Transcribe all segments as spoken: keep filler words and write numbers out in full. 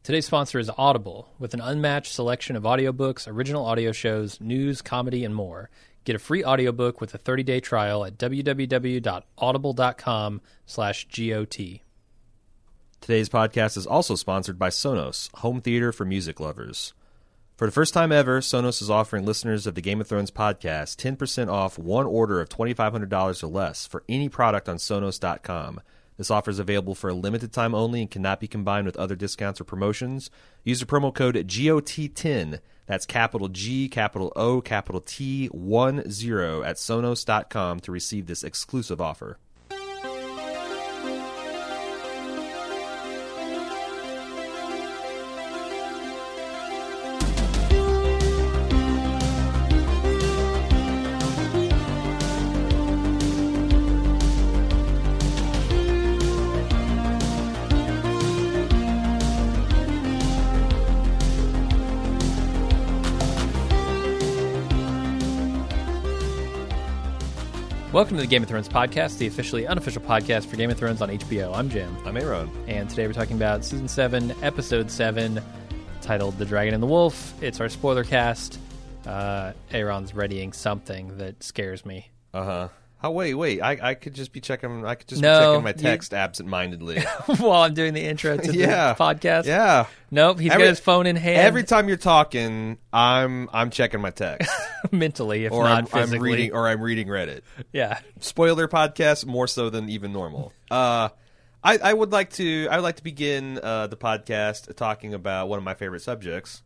Today's sponsor is Audible, with an unmatched selection of audiobooks, original audio shows, news, comedy, and more. Get a free audiobook with a thirty-day trial at www.audible.com slash GOT. Today's podcast is also sponsored by Sonos, home theater for music lovers. For the first time ever, Sonos is offering listeners of the Game of Thrones podcast ten percent off one order of twenty-five hundred dollars or less for any product on Sonos dot com. This offer is available for a limited time only and cannot be combined with other discounts or promotions. Use the promo code G O T ten. That's capital G, capital O, capital T, one zero at Sonos dot com to receive this exclusive offer. Welcome to the Game of Thrones podcast, the officially unofficial podcast for Game of Thrones on H B O. I'm Jim. I'm Aaron. And today we're talking about Season seven, Episode seven, titled The Dragon and the Wolf. It's our spoiler cast. Uh, Aaron's readying something that scares me. Uh-huh. Oh, wait, wait. I, I could just be checking I could just no, be checking my you... text absentmindly. While I'm doing the intro to yeah. the podcast? Yeah. Nope, he's every, got his phone in hand. Every time you're talking, I'm I'm checking my text. Mentally, if or not I'm, physically. I'm reading, or I'm reading Reddit. Yeah. Spoiler podcast, more so than even normal. Uh, I, I would like to I would like to begin uh, the podcast talking about one of my favorite subjects.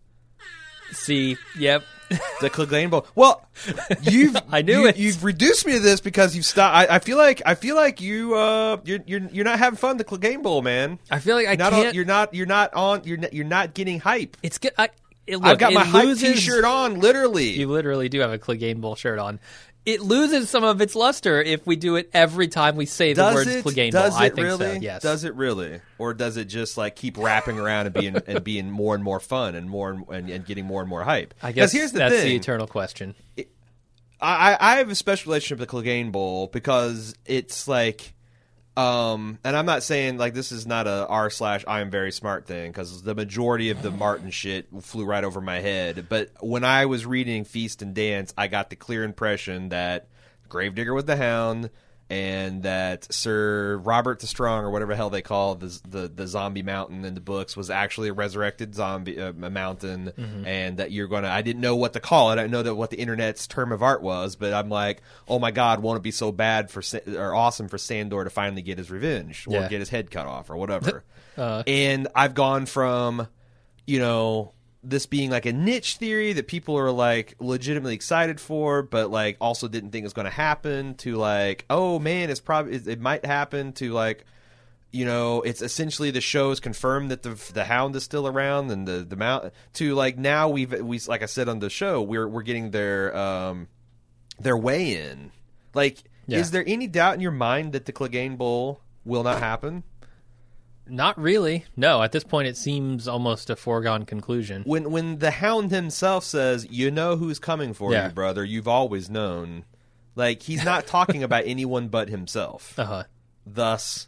See, yep. The Clegane Bowl. Well, you've I knew you, it. You've reduced me to this because you've stopped. I, I feel like I feel like you uh you're you're you're not having fun. The Clegane Bowl, man. I feel like I you're not can't. On, you're not. You're not on. You're not, you're not getting hype. It's good. I, it, look, I've got it my loses, hype T-shirt on. Literally, you literally do have a Clegane Bowl shirt on. It loses some of its luster if we do it every time we say the does words it, Clegane does Bowl. It I think really? so. Yes. Does it really, or does it just like keep wrapping around and being and being more and more fun and more and, and, and getting more and more hype? I guess here's the that's thing. the eternal question. It, I I have a special relationship with the Clegane Bowl because it's like. Um, and I'm not saying like this is not a r slash I am very smart thing because the majority of the Martin shit flew right over my head. But when I was reading Feast and Dance, I got the clear impression that Gravedigger was the Hound and that Sir Robert the Strong, or whatever the hell they call the the, the zombie mountain in the books, was actually a resurrected zombie uh, mountain, mm-hmm. and that you're gonna. I didn't know what to call it. I didn't know that what the internet's term of art was, but I'm like, oh my god, won't it be so bad for or awesome for Sandor to finally get his revenge or yeah. get his head cut off or whatever? uh, and I've gone from, you know. this being like a niche theory that people are like legitimately excited for, but like also didn't think it was going to happen, to like, oh man, it's probably it, it might happen, to like, you know, it's essentially the show's confirmed that the the Hound is still around and the the mount, to like now we've we like I said on the show we're we're getting their um their way in. Like, yeah. Is there any doubt in your mind that the Clegane Bowl will not happen? Not really. No, at this point it seems almost a foregone conclusion. When when the Hound himself says, you know who's coming for yeah. you, brother, you've always known. Like, he's not talking about anyone but himself. Uh-huh. Thus,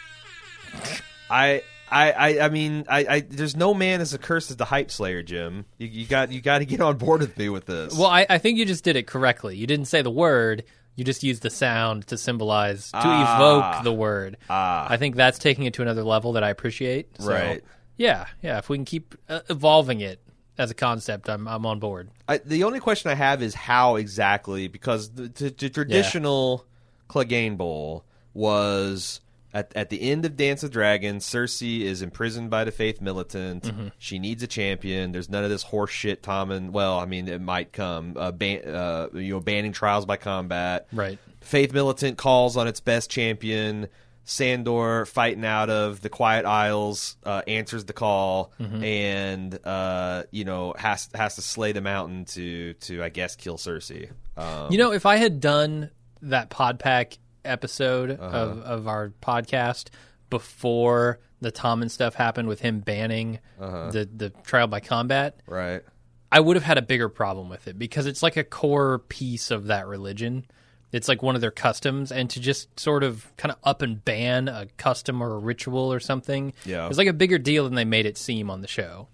I I I, I mean, I, I there's no man as accursed as the hype slayer, Jim. You, you got you got to get on board with me with this. Well, I, I think you just did it correctly. You didn't say the word. You just use the sound to symbolize, to ah, evoke the word. Ah. I think that's taking it to another level that I appreciate. So, right. Yeah, yeah. If we can keep uh, evolving it as a concept, I'm I'm on board. I, the only question I have is how exactly, because the, the, the traditional yeah. Clegane Bowl was at at the end of Dance of Dragons. Cersei is imprisoned by the Faith Militant. Mm-hmm. She needs a champion. There's none of this horse shit. Tommen, well, I mean, it might come. Uh, ban, uh, you know, banning trials by combat. Right. Faith Militant calls on its best champion. Sandor, fighting out of the Quiet Isles, uh, answers the call, mm-hmm. and uh, you know has has to slay the mountain to to I guess kill Cersei. Um, you know, if I had done that pod pack episode uh-huh. of, of our podcast before the Tommen stuff happened with him banning uh-huh. the, the trial by combat, right, I would have had a bigger problem with it because it's like a core piece of that religion. It's like one of their customs, and to just sort of kind of up and ban a custom or a ritual or something, yeah. it was like a bigger deal than they made it seem on the show.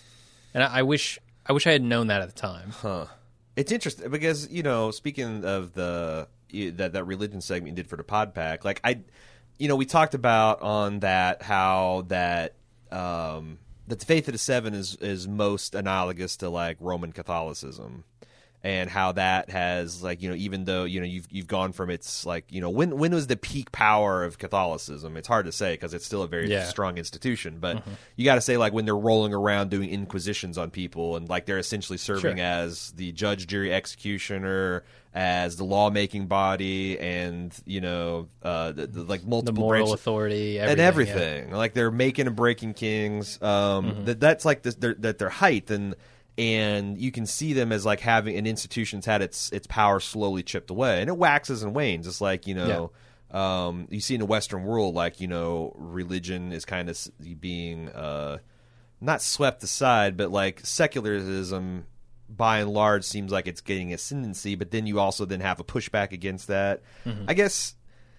And I, I wish I wish I had known that at the time. Huh. It's interesting because, you know, speaking of the that that religion segment you did for the pod pack, like I, you know, we talked about on that how that um, that the Faith of the Seven is is most analogous to like Roman Catholicism. And how that has, like, you know, even though, you know, you've you've gone from its, like, you know, when when was the peak power of Catholicism? It's hard to say because it's still a very yeah. strong institution. But mm-hmm. you got to say, like, when they're rolling around doing inquisitions on people and, like, they're essentially serving sure. as the judge, jury, executioner, as the lawmaking body, and, you know, uh, the, the, like, multiple the moral branches. authority, everything, and everything. Yeah. Like, they're making and breaking kings. Um, mm-hmm. that That's, like, this, their, that their height. And... And you can see them as like having an institution's had its its power slowly chipped away, and it waxes and wanes. It's like, you know, yeah. um, you see in the Western world, like, you know, religion is kind of being uh, not swept aside, but like secularism by and large seems like it's getting ascendancy. But then you also then have a pushback against that. Mm-hmm. I guess,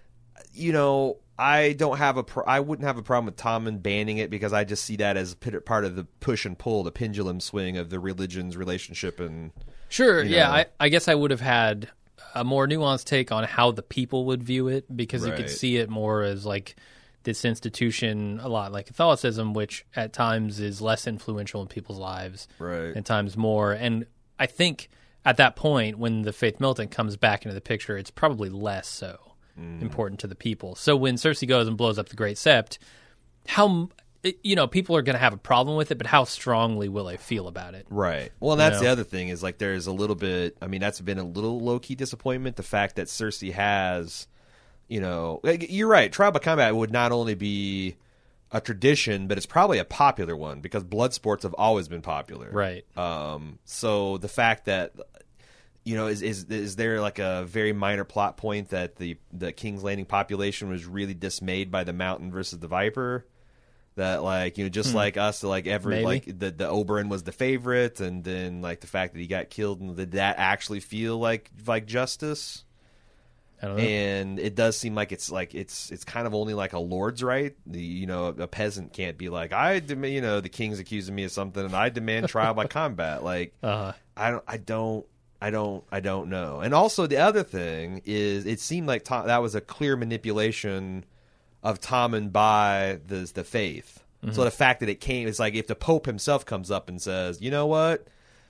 you know. I don't have a. Pro- I wouldn't have a problem with Tommen banning it because I just see that as part of the push and pull, the pendulum swing of the religion's relationship. And sure, you yeah, know. I, I guess I would have had a more nuanced take on how the people would view it because right. you could see it more as like this institution, a lot like Catholicism, which at times is less influential in people's lives, right? At times more. And I think at that point, when the Faith Militant comes back into the picture, it's probably less so. Mm. important to the people. So when Cersei goes and blows up the Great Sept, how, you know, people are going to have a problem with it, but how strongly will they feel about it? Right. Well, that's you know? the other thing is like there's a little bit, I mean, that's been a little low-key disappointment, the fact that Cersei has, you know, you're right, Trial by Combat would not only be a tradition, but it's probably a popular one because blood sports have always been popular. Right. Um, so the fact that You know, is, is is there like a very minor plot point that the, the King's Landing population was really dismayed by the Mountain versus the Viper? That, like, you know, just hmm. like us, like every Maybe. like the the Oberyn was the favorite, and then like the fact that he got killed, and did that actually feel like like justice? I don't know. And it does seem like it's like it's it's kind of only like a lord's right. The you know a peasant can't be like I demand, you know the king's accusing me of something, and I demand trial by combat. Like uh-huh. I don't I don't. I don't. I don't know. And also, the other thing is, it seemed like Tom, that was a clear manipulation of Tommen by the the faith. Mm-hmm. So the fact that it came is like if the Pope himself comes up and says, "You know what,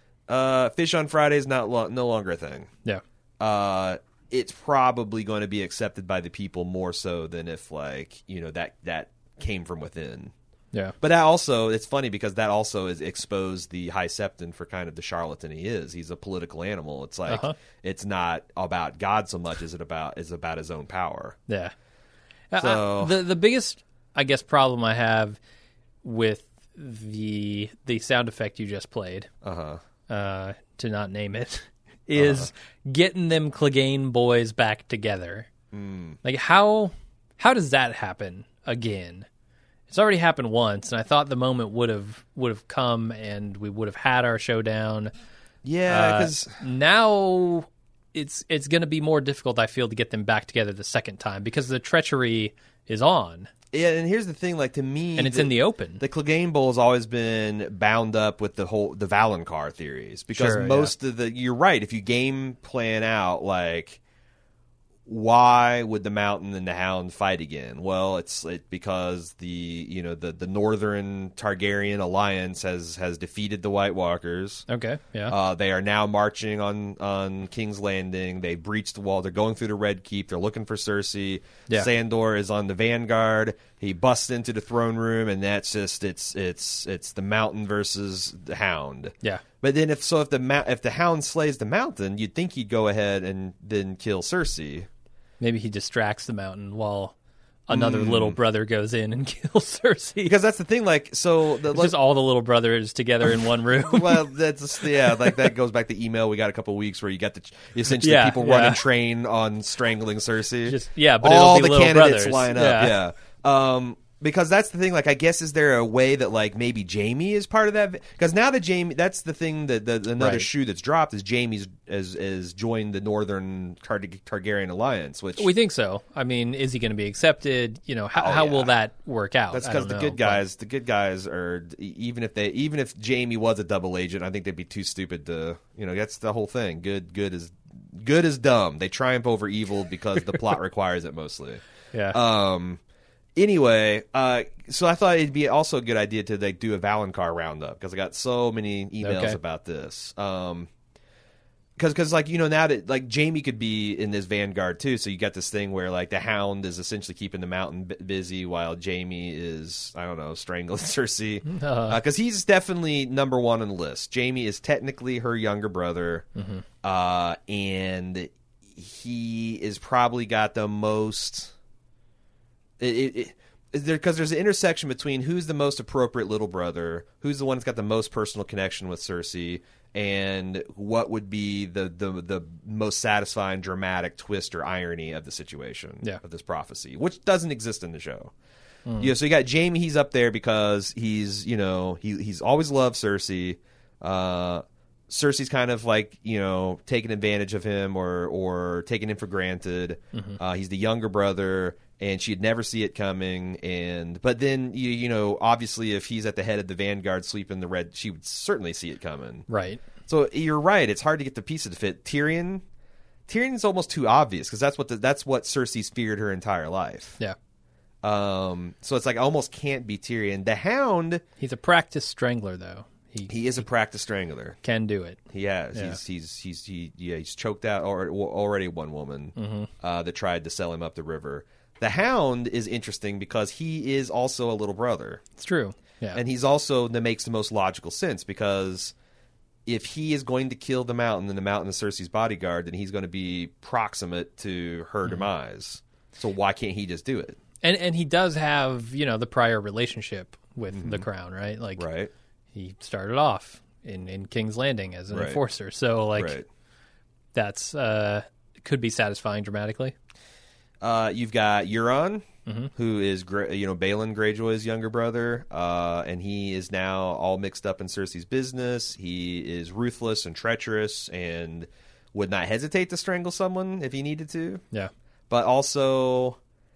uh, fish on Friday is not lo- no longer a thing." Yeah. Uh, it's probably going to be accepted by the people more so than if, like, you know, that that came from within. Yeah. But that also, it's funny because that also is exposed the High Septon for kind of the charlatan he is. He's a political animal. It's like, uh-huh. it's not about God so much as it about is about his own power. Yeah. So I, the the biggest, I guess, problem I have with the the sound effect you just played, uh-huh. uh, to not name it, is uh-huh. getting them Clegane boys back together. Mm. Like, how how does that happen again? It's already happened once, and I thought the moment would have would have come, and we would have had our showdown. Yeah, because uh, now it's it's going to be more difficult, I feel, to get them back together the second time because the treachery is on. Yeah, and here's the thing, like to me, and it's the, in the open. The Clegane Bowl has always been bound up with the whole the Valonqar theories because sure, most yeah. of the you're right. If you game plan out like. Why would the Mountain and the Hound fight again? Well, it's it, because the you know the, the Northern Targaryen alliance has, has defeated the White Walkers. Okay, yeah. Uh, they are now marching on, on King's Landing. They breached the wall. They're going through the Red Keep. They're looking for Cersei. Yeah. Sandor is on the vanguard. He busts into the throne room, and that's just it's it's it's the Mountain versus the Hound. Yeah. But then if so, if the if the Hound slays the Mountain, you'd think he'd go ahead and then kill Cersei. Maybe he distracts the Mountain while another mm. little brother goes in and kills Cersei. Because that's the thing, like, so... The, it's like, just all the little brothers together in one room. Well, that's, yeah, like, that goes back to email we got a couple weeks where you got the, essentially yeah, people yeah. running train on strangling Cersei. Just, yeah, but all it'll be the little candidates brothers. line up, yeah. yeah. Um, Because that's the thing. Like, I guess is there a way that like maybe Jaime is part of that? Because now that Jaime, that's the thing that the, another Right. shoe that's dropped is Jaime's as is joined the Northern Tar- Targaryen alliance. Which We think so. I mean, is he going to be accepted? You know, how, Oh, how yeah. will that work out? that's I because don't the know, good guys, the good guys are even if they even if Jaime was a double agent, I think they'd be too stupid to you know. That's the whole thing. Good, good is good is dumb. They triumph over evil because the plot requires it mostly. But, yeah. Um. Anyway, uh, so I thought it'd be also a good idea to like do a Valonqar roundup because I got so many emails Okay. about this. Um, because because like you know now that like Jaime could be in this Vanguard too, so you got this thing where like the Hound is essentially keeping the Mountain b- busy while Jaime is I don't know strangling Cersei because uh, he's definitely number one on the list. Jaime is technically her younger brother, Mm-hmm. uh, and he is probably got the most. It, it, it, there because there's an intersection between who's the most appropriate little brother, who's the one that's got the most personal connection with Cersei, and what would be the the, the most satisfying dramatic twist or irony of the situation Yeah. of this prophecy, which doesn't exist in the show. Yeah, so you got Jaime. He's up there because he's you know he he's always loved Cersei. Uh, Cersei's kind of like you know taking advantage of him or or taking him for granted. Uh, he's the younger brother, and she'd never see it coming. And but then you you know obviously if he's at the head of the Vanguard, sleeping the red, she would certainly see it coming. right. So you're right; it's hard to get the pieces to fit. Tyrion, Tyrion's almost too obvious because that's what the, that's what Cersei's feared her entire life. Yeah. Um, so it's like I almost can't be Tyrion. The Hound, He's a practiced strangler, though. He, he is a practiced strangler. can do it. He has. Yeah. He's he's he's he yeah he's choked out or, already one woman Mm-hmm. uh, that tried to sell him up the river. The Hound is interesting because he is also a little brother, It's true. Yeah. and he's also that makes the most logical sense because if he is going to kill the Mountain and the Mountain is Cersei's bodyguard, then he's going to be proximate to her Mm-hmm. demise. So why can't he just do it? and and he does have, you know, the prior relationship with the crown, right? Like, Right. he started off in, in King's Landing as an Right. enforcer. So, like, right. that's uh, could be satisfying dramatically. Uh, you've got Euron, Mm-hmm. who is Gra- you know Balon Greyjoy's younger brother, uh, and he is now all mixed up in Cersei's business. He is ruthless and treacherous, and would not hesitate to strangle someone if he needed to. Yeah. But also,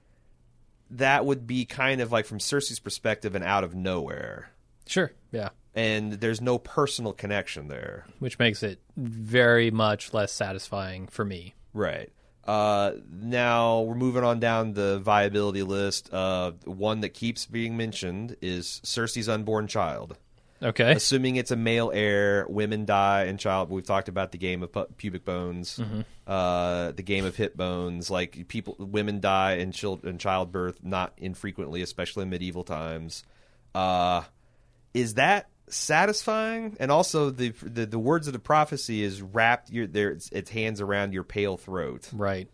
that would be kind of like from Cersei's perspective and out of nowhere, Sure. Yeah. and there's no personal connection there. Which makes it very much less satisfying for me. Right. Uh, now we're moving on down the viability list. Uh, one that keeps being mentioned is Cersei's unborn child. Okay. Assuming it's a male heir, women die in child. We've talked about the game of pu- pubic bones, uh, the game of hip bones. Like people, women die in, child, in childbirth, not infrequently, especially in medieval times. Uh, is that satisfying? And also, the the, the words of the prophecy is wrapped your there. Its, its hands around your pale throat. Right.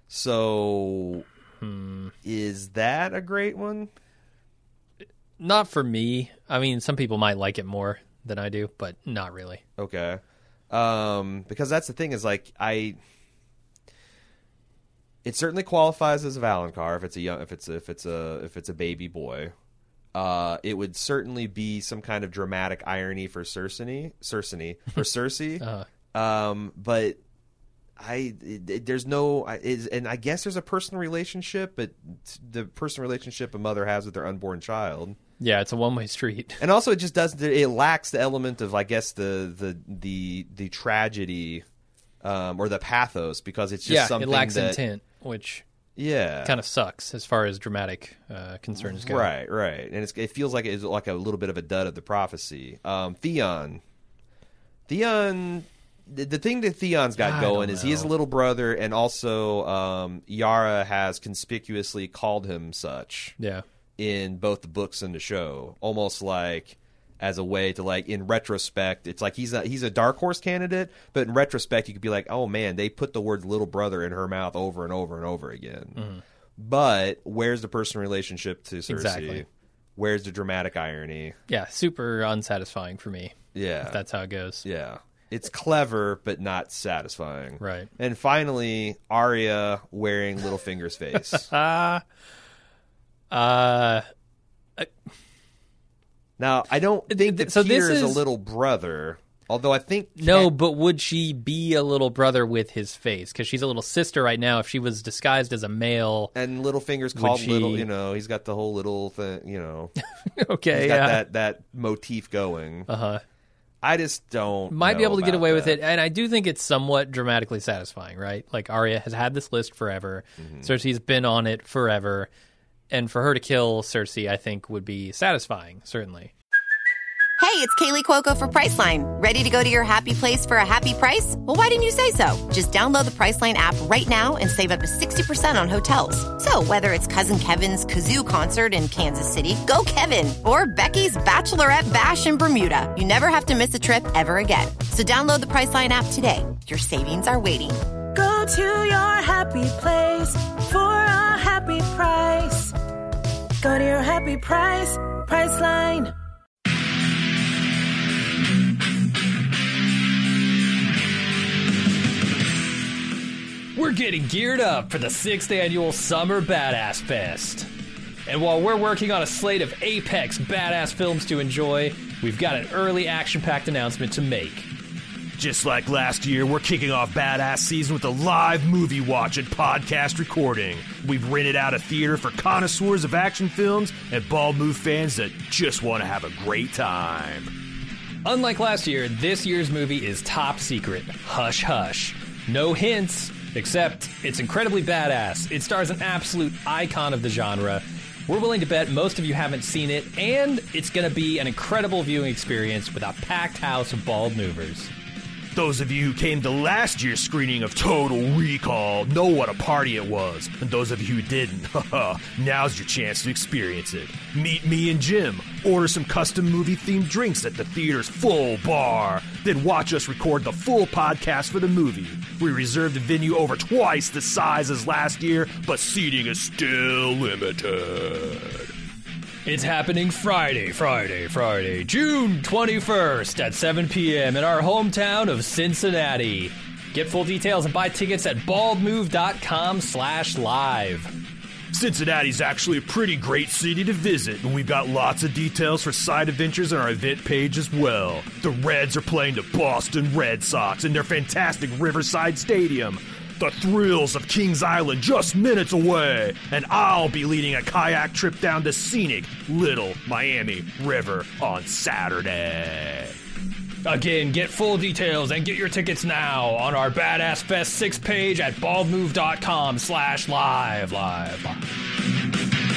So, is that a great one? Not for me. I mean, some people might like it more than I do, but not really. Okay. Um, because that's the thing is like I it certainly qualifies as a Valonqar if it's a young if it's a, if it's a if it's a baby boy. Uh, it would certainly be some kind of dramatic irony for Cersei, Cersei for Cersei. Uh, Um, but I it, it- there's no I- is and I guess there's a personal relationship, but the personal relationship a mother has with their unborn child. yeah, it's a one-way street. And also, it just does. It lacks the element of, I guess, the the the the tragedy, um, or the pathos, because it's just yeah, something it lacks that, intent, which Yeah, kind of sucks as far as dramatic uh, concerns go. right, right, and it's, it feels like it's like a little bit of a dud of the prophecy. Um, Theon, Theon. The, the thing that Theon's got I going don't is he is a know. little brother, and also um, Yara has conspicuously called him such Yeah. in both the books and the show, almost like as a way to like in retrospect, it's like he's a he's a dark horse candidate, but in retrospect you could be like, oh man, they put the word little brother in her mouth over and over and over again. Mm-hmm. But where's the personal relationship to Cersei? Exactly. Where's the dramatic irony? Yeah, super unsatisfying for me, Yeah, if that's how it goes. yeah. It's clever, but not satisfying. Right. And finally, Arya wearing Littlefinger's face. Uh, uh, Uh, now, I don't think that so Peter this is a is- little brother, although I think... No, but would she be a little brother with his face? Because she's a little sister right now. If she was disguised as a male... And Littlefinger's called she- Little, you know, he's got the whole little thing, you know. okay, He's got yeah. that, that motif going. Uh-huh. I just don't Might be know able to get about away with that. it, and I do think it's somewhat dramatically satisfying, right? Like, Arya has had this list forever. Mm-hmm. Cersei's been on it forever. And for her to kill Cersei, I think, would be satisfying, certainly. Hey, it's Kaylee Cuoco for Priceline. Ready to go to your happy place for a happy price? Well, why didn't you say so? Just download the Priceline app right now and save up to sixty percent on hotels. So whether it's Cousin Kevin's Kazoo Concert in Kansas City, go Kevin, or Becky's Bachelorette Bash in Bermuda, you never have to miss a trip ever again. So download the Priceline app today. Your savings are waiting. Go to your happy place for a happy price. Go to your happy price, Priceline. We're getting geared up for the sixth annual Summer Badass Fest. And while we're working on a slate of apex badass films to enjoy, we've got an early action-packed announcement to make. Just like last year, we're kicking off Badass Season with a live movie watch and podcast recording. We've rented out a theater for connoisseurs of action films and Bald Move fans that just want to have a great time. Unlike last year, this year's movie is top secret. Hush hush. No hints, except it's incredibly badass. It stars an absolute icon of the genre. We're willing to bet most of you haven't seen it, and it's going to be an incredible viewing experience with a packed house of bald movers. Those of you who came to last year's screening of Total Recall know what a party it was. And those of you who didn't, haha, now's your chance to experience it. Meet me and Jim, order some custom movie-themed drinks at the theater's full bar, then watch us record the full podcast for the movie. We reserved a venue over twice the size as last year, but seating is still limited. It's happening Friday, Friday, Friday, June twenty-first at seven p.m. in our hometown of Cincinnati. Get full details and buy tickets at baldmove.com slash live. Cincinnati's actually a pretty great city to visit, and we've got lots of details for side adventures on our event page as well. The Reds are playing the Boston Red Sox in their fantastic Riverside Stadium. The thrills of Kings Island just minutes away, and I'll be leading a kayak trip down to scenic Little Miami River on Saturday. Again, get full details and get your tickets now on our Badass Fest six page at baldmove.com slash live, live, live.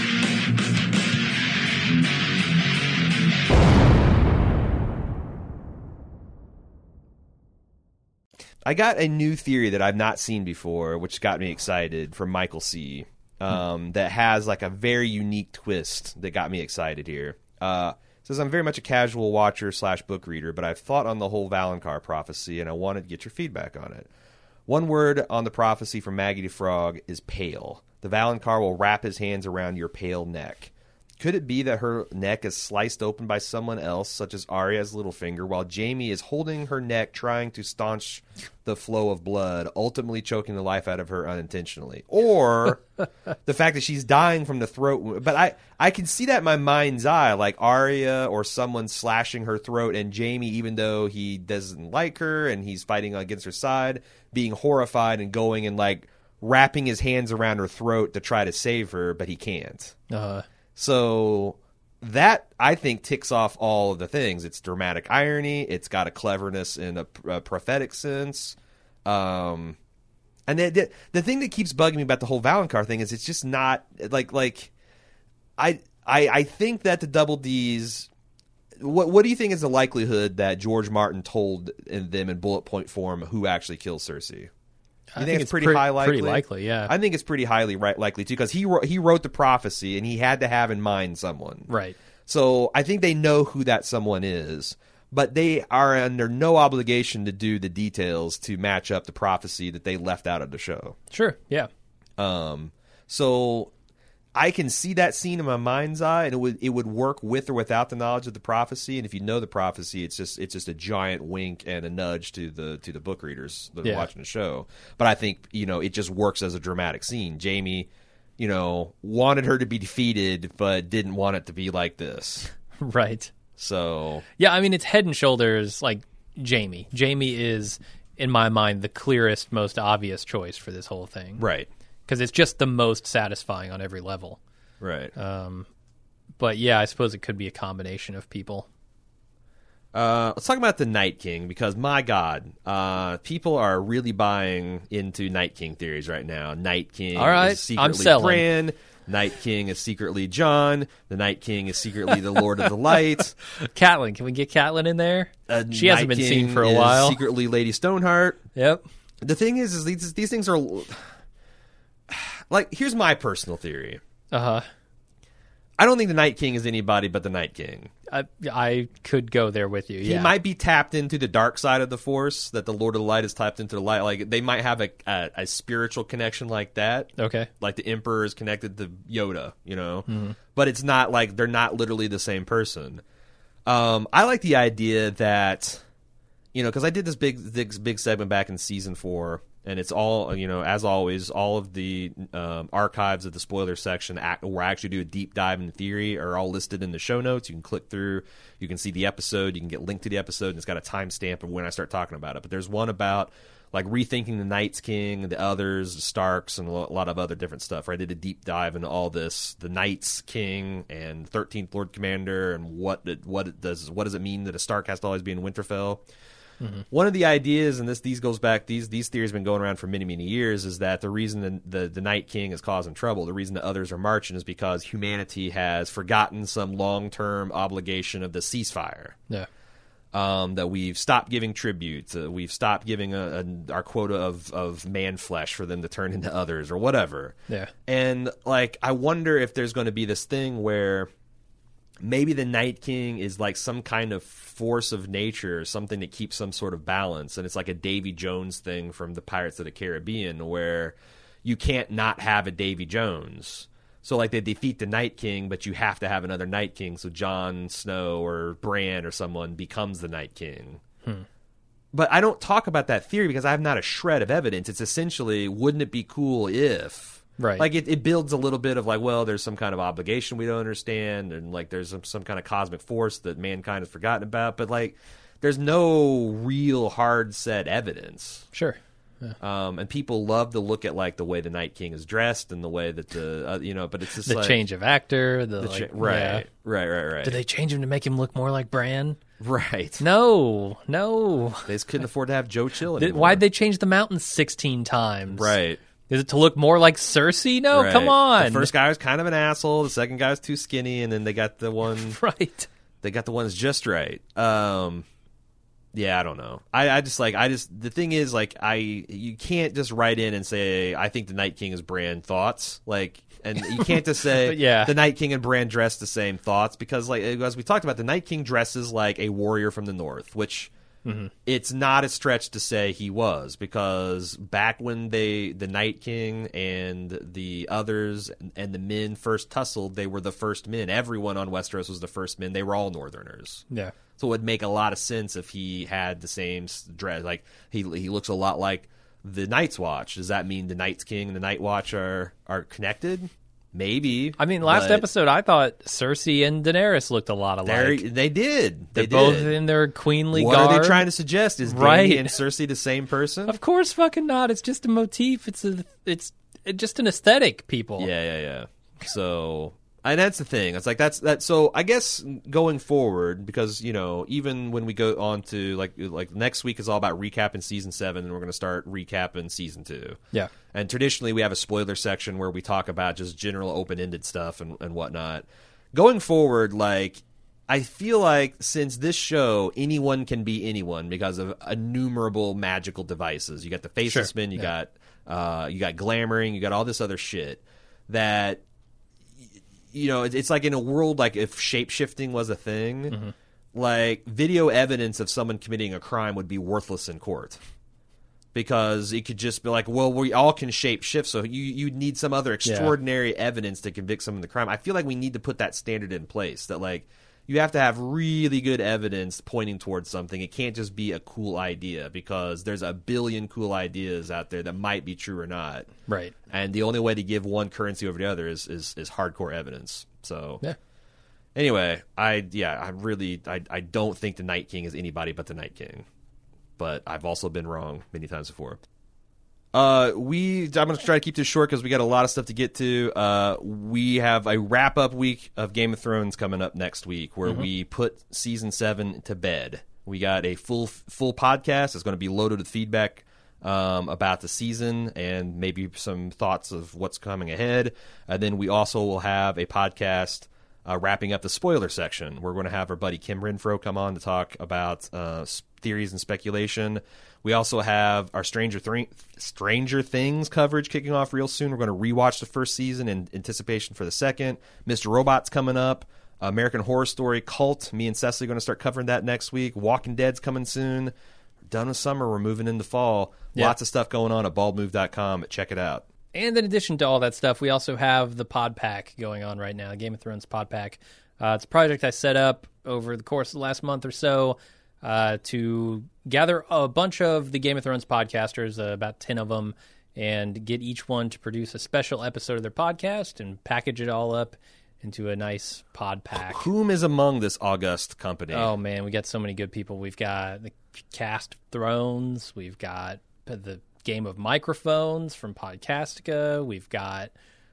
I got a new theory that I've not seen before, which got me excited, from Michael C. Um, that has like a very unique twist that got me excited here. Uh, says, I'm very much a casual watcher slash book reader, but I've thought on the whole Valonqar prophecy, and I wanted to get your feedback on it. One word on the prophecy from Maggie the Frog is pale. The Valonqar will wrap his hands around your pale neck. Could it be that her neck is sliced open by someone else, such as Arya's Littlefinger, while Jaime is holding her neck, trying to staunch the flow of blood, ultimately choking the life out of her unintentionally? Or the fact that she's dying from the throat wound. But I, I can see that in my mind's eye, like Arya or someone slashing her throat, and Jaime, even though he doesn't like her and he's fighting against her side, being horrified and going and like wrapping his hands around her throat to try to save her, but he can't. Uh, So that, I think, ticks off all of the things. It's dramatic irony. It's got a cleverness in a, a prophetic sense. Um, and the, the the thing that keeps bugging me about the whole Valonqar thing is it's just not like like I I I think that the Double D's. What what do you think is the likelihood that George Martin told in them in bullet point form who actually kills Cersei? You I think, think it's pretty pre- high likely? pretty likely, yeah. I think it's pretty highly right, likely too, because he wrote, he wrote the prophecy and he had to have in mind someone. Right. So I think they know who that someone is, but they are under no obligation to do the details to match up the prophecy that they left out of the show. Sure, yeah. Um, so I can see that scene in my mind's eye, and it would it would work with or without the knowledge of the prophecy. And if you know the prophecy, it's just it's just a giant wink and a nudge to the to the book readers that are Yeah. watching the show. But I think you know it just works as a dramatic scene. Jaime you know, wanted her to be defeated, but didn't want it to be like this. Right. So yeah, I mean, it's head and shoulders like Jamie. Jamie is, in my mind, the clearest, most obvious choice for this whole thing. right, Because it's just the most satisfying on every level. right. Um, but yeah, I suppose it could be a combination of people. Uh, let's talk about the Night King, because my God, uh, people are really buying into Night King theories right now. Night King All right, is secretly I'm selling. Bran. Night King is secretly Jon. The Night King is secretly the Lord of the Light. Catelyn, can we get Catelyn in there? Uh, She hasn't Night been King seen for a is while. Secretly Lady Stoneheart. Yep. The thing is, is these these things are like. Here's my personal theory. Uh huh. I don't think the Night King is anybody but the Night King. I, I could go there with you. He Yeah. might be tapped into the dark side of the Force, that the Lord of the Light is tapped into the light. Like they might have a a, a spiritual connection like that. Okay. Like the Emperor is connected to Yoda, you know. Mm-hmm. But it's not like they're not literally the same person. Um, I like the idea that, you know, because I did this big this big segment back in season four. And it's all, you know, as always, all of the um, archives of the spoiler section act, where I actually do a deep dive in theory are all listed in the show notes. You can click through. You can see the episode. You can get linked to the episode, and it's got a timestamp of when I start talking about it. But there's one about, like, rethinking the Night's King, the others, the Starks, and a lot of other different stuff. Where I did a deep dive into all this, the Night's King and thirteenth Lord Commander, and what it, what it does, what does it mean that a Stark has to always be in Winterfell. Mm-hmm. One of the ideas, and this these goes back, these these theories have been going around for many, many years, is that the reason the, the, the Night King is causing trouble, the reason the others are marching, is because humanity has forgotten some long-term obligation of the ceasefire. Yeah. Um, that we've stopped giving tribute, uh, we've stopped giving a, a, our quota of, of man flesh for them to turn into others, or whatever. Yeah. And, like, I wonder if there's going to be this thing where maybe the Night King is like some kind of force of nature, something that keeps some sort of balance, and it's like a Davy Jones thing from the Pirates of the Caribbean, where you can't not have a Davy Jones. So like they defeat the Night King, but you have to have another Night King, so Jon Snow or Bran or someone becomes the Night King. Hmm. But I don't talk about that theory because I have not a shred of evidence. It's essentially, wouldn't it be cool if... Right. Like, it, it builds a little bit of, like, well, there's some kind of obligation we don't understand, and, like, there's some, some kind of cosmic force that mankind has forgotten about, but, like, there's no real hard-set evidence. Sure. Yeah. Um, and people love to look at, like, the way the Night King is dressed and the way that the, uh, you know, but it's just the like... change of actor, the, the like, cha- right, yeah. right, right, right. Did they change him to make him look more like Bran? Right. No, no. They just couldn't afford to have Joe Chill anymore. Why'd they change the mountains sixteen times? Right. Is it to look more like Cersei? No, right. come on. The first guy was kind of an asshole. The second guy was too skinny, and then they got the one right. They got the ones just right. Um, yeah, I don't know. I, I just like I just the thing is like I you can't just write in and say I think the Night King is Bran thoughts like. And you can't just say yeah. the Night King and Bran dress the same thoughts because, like as we talked about, the Night King dresses like a warrior from the North, which. Mm-hmm. It's not a stretch to say he was, because back when they the Night King and the others and the men first tussled, they were the first men. Everyone on Westeros was the first men. They were all Northerners. Yeah. So it would make a lot of sense if he had the same dress. Like he he looks a lot like the Night's Watch. Does that mean the Night's King and the Night Watch are are connected? Maybe. I mean, last episode, I thought Cersei and Daenerys looked a lot alike. They did. They They're did. both in their queenly what garb. What are they trying to suggest? Is right. Dany and Cersei the same person? Of course fucking not. It's just a motif. It's a, it's just an aesthetic, people. Yeah, yeah, yeah. So... And that's the thing. It's like that's that. So I guess going forward, because you know, even when we go on to like like next week is all about recapping season seven, and we're going to start recapping season two. Yeah. And traditionally, we have a spoiler section where we talk about just general open-ended stuff and and whatnot. Going forward, like I feel like since this show, anyone can be anyone because of innumerable magical devices. You got the faceless sure. men, you yeah. got uh, you got glamoring, you got all this other shit that. You know, it's like in a world like if shape-shifting was a thing, mm-hmm. like video evidence of someone committing a crime would be worthless in court. Because it could just be like, well, we all can shape-shift, so you you need some other extraordinary yeah. evidence to convict someone of the crime. I feel like we need to put that standard in place, that like you have to have really good evidence pointing towards something. It can't just be a cool idea, because there's a billion cool ideas out there that might be true or not. Right. And the only way to give one currency over the other is is, is hardcore evidence. So Yeah. anyway, I yeah, I really I, I don't think the Night King is anybody but the Night King. But I've also been wrong many times before. Uh, we I'm going to try to keep this short because we got a lot of stuff to get to. Uh, we have a wrap-up week of Game of Thrones coming up next week, where mm-hmm. we put season seven to bed. We got a full full podcast. It's going to be loaded with feedback um, about the season and maybe some thoughts of what's coming ahead. And then we also will have a podcast uh, wrapping up the spoiler section. We're going to have our buddy Kim Renfro come on to talk about uh, theories and speculation. We also have our Stranger Th- Stranger Things coverage kicking off real soon. We're going to rewatch the first season in anticipation for the second. Mister Robot's coming up. American Horror Story Cult. Me and Cecily are going to start covering that next week. Walking Dead's coming soon. Done with summer. We're moving into fall. Yeah. Lots of stuff going on at bald move dot com. Check it out. And in addition to all that stuff, we also have the Pod Pack going on right now, Game of Thrones Pod Pack. Uh, it's a project I set up over the course of the last month or so uh, to gather a bunch of the Game of Thrones podcasters, uh, about ten of them, and get each one to produce a special episode of their podcast and package it all up into a nice pod pack. Whom is among this august company? Oh, man, we got so many good people. We've got the Cast of Thrones. We've got the Game of Microphones from Podcastica. We've got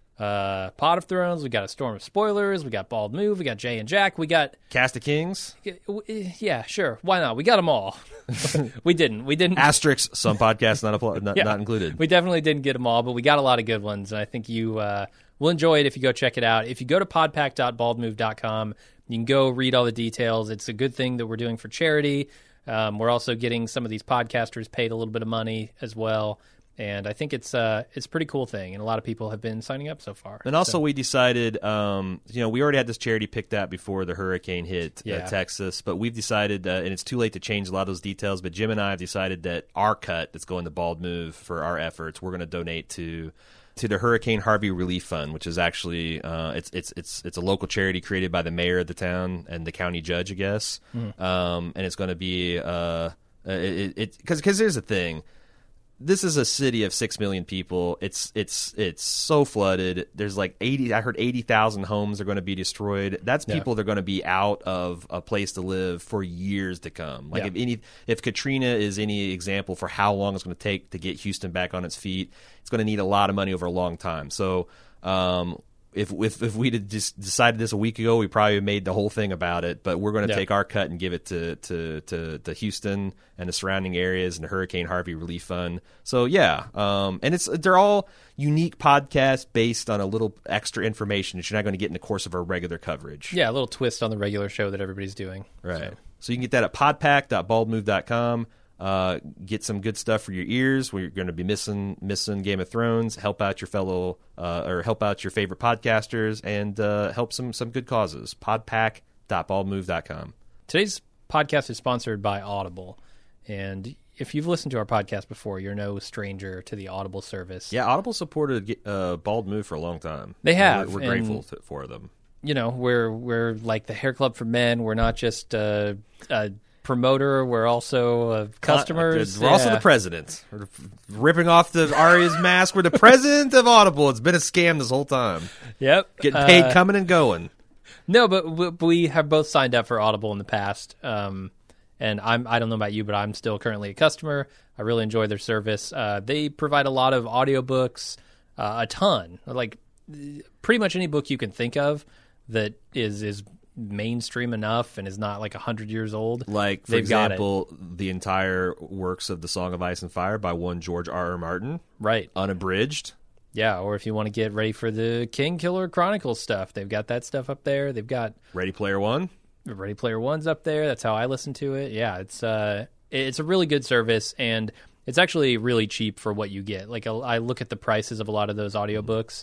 uh, Pod of Thrones. We got a Storm of Spoilers. We got Bald Move. We got Jay and Jack. We got Cast of Kings. Yeah, sure. Why not? We got them all. we didn't. We didn't. Asterisks. Some podcasts not, apl- not, yeah, not included. We definitely didn't get them all, but we got a lot of good ones, and I think you uh, will enjoy it if you go check it out. If you go to podpack dot bald move dot com, you can go read all the details. It's a good thing that we're doing for charity. Um, we're also getting some of these podcasters paid a little bit of money as well. And I think it's uh, it's a pretty cool thing, and a lot of people have been signing up so far. And also so. we decided, um, you know, we already had this charity picked out before the hurricane hit yeah. uh, Texas, but we've decided, uh, and it's too late to change a lot of those details, but Jim and I have decided that our cut that's going to Bald Move for our efforts, we're going to donate to to the Hurricane Harvey Relief Fund, which is actually uh, it's it's it's it's a local charity created by the mayor of the town and the county judge, I guess. Mm. Um, and it's going to be uh, it it because because here's the thing. This is a city of six million people. It's it's it's so flooded. There's like eighty. I heard eighty thousand homes are going to be destroyed. That's people yeah. that are going to be out of a place to live for years to come. Like yeah. if any, if Katrina is any example for how long it's going to take to get Houston back on its feet, it's going to need a lot of money over a long time. So. Um, If if if we'd have just decided this a week ago, we probably made the whole thing about it. But we're going to yeah. take our cut and give it to, to, to, to Houston and the surrounding areas and the Hurricane Harvey Relief Fund. So yeah, um, and it's they're all unique podcasts based on a little extra information that you're not going to get in the course of our regular coverage. Yeah, a little twist on the regular show that everybody's doing. Right. So, so you can get that at podpack dot bald move dot com. Uh, get some good stuff for your ears. We're going to be missing missing Game of Thrones. Help out your fellow uh, or help out your favorite podcasters and uh, help some some good causes. podpack dot bald move dot com. Today's podcast is sponsored by Audible, and if you've listened to our podcast before, you're no stranger to the Audible service. Yeah, Audible supported uh, Bald Move for a long time. They have. We're, we're grateful to, for them. You know, we're we're like the Hair Club for Men. We're not just uh, a promoter, we're also uh, customers. We're yeah. also the president. We're ripping off the Arya's mask. We're the president of Audible. It's been a scam this whole time. Yep. Getting paid uh, coming and going. No, but we have both signed up for Audible in the past. Um, and I'm, I don't know about you, but I'm still currently a customer. I really enjoy their service. Uh, they provide a lot of audiobooks, uh, a ton. Like pretty much any book you can think of that is is mainstream enough and is not like a hundred years old. Like, for They've example, the entire works of The Song of Ice and Fire by one George R. R. Martin. Right. Unabridged. Yeah, or if you want to get ready for the King Killer Chronicles stuff, they've got that stuff up there. They've got Ready Player One. Ready Player One's up there. That's how I listen to it. Yeah, it's uh, it's a really good service, and it's actually really cheap for what you get. Like, I look at the prices of a lot of those audiobooks,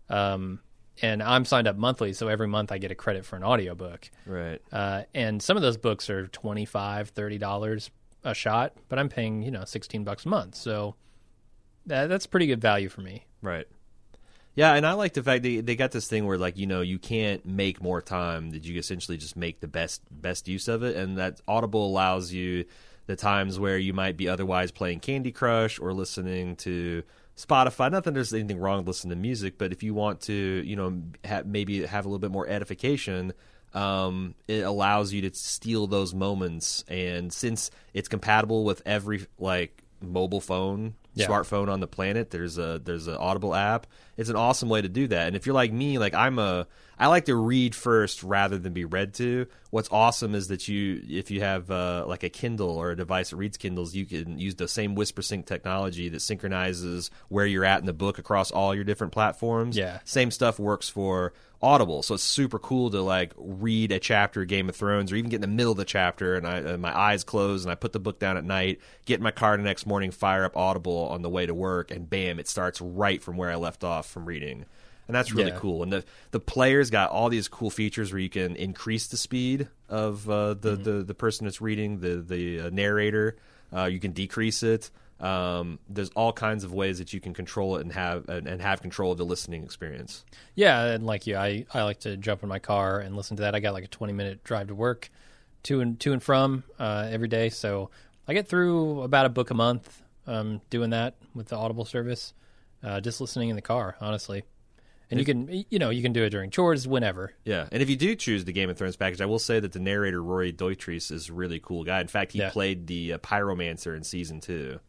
um, and I'm signed up monthly, so every month I get a credit for an audiobook. Right. Uh, and some of those books are twenty-five dollars, thirty dollars a shot, but I'm paying, you know, sixteen bucks a month. So that, that's pretty good value for me. Right. Yeah, and I like the fact they they got this thing where, like, you know, you can't make more time, that you essentially just make the best best use of it, and that Audible allows you the times where you might be otherwise playing Candy Crush or listening to Spotify. Not that there's anything wrong with listening to music, but if you want to, you know, ha- maybe have a little bit more edification, um, it allows you to steal those moments. And since it's compatible with every, like, mobile phone, Yeah. smartphone on the planet, there's a there's an Audible app. It's an awesome way to do that. And if you're like me, like I'm a I like to read first rather than be read to. What's awesome is that you if you have uh, like a Kindle or a device that reads Kindles, you can use the same WhisperSync technology that synchronizes where you're at in the book across all your different platforms. Yeah. Same stuff works for Audible, so it's super cool to like read a chapter of Game of Thrones, or even get in the middle of the chapter and I and my eyes close and I put the book down at night, get in my car the next morning, fire up Audible on the way to work, and bam, it starts right from where I left off from reading. And that's really Yeah. cool. And the the player's got all these cool features where you can increase the speed of uh, the, Mm-hmm. the the person that's reading, the the uh, narrator. Uh, you can decrease it. Um, there's all kinds of ways that you can control it and have and, and have control of the listening experience. Yeah, and like you, I, I like to jump in my car and listen to that. I got like a twenty minute drive to work, to and to and from uh, every day, so I get through about a book a month um, doing that with the Audible service, uh, just listening in the car, honestly. And you can, you know, you can do it during chores, whenever. Yeah, and if you do choose the Game of Thrones package, I will say that the narrator Rory Dotrice is a really cool guy. In fact, he Yeah. played the uh, Pyromancer in season two,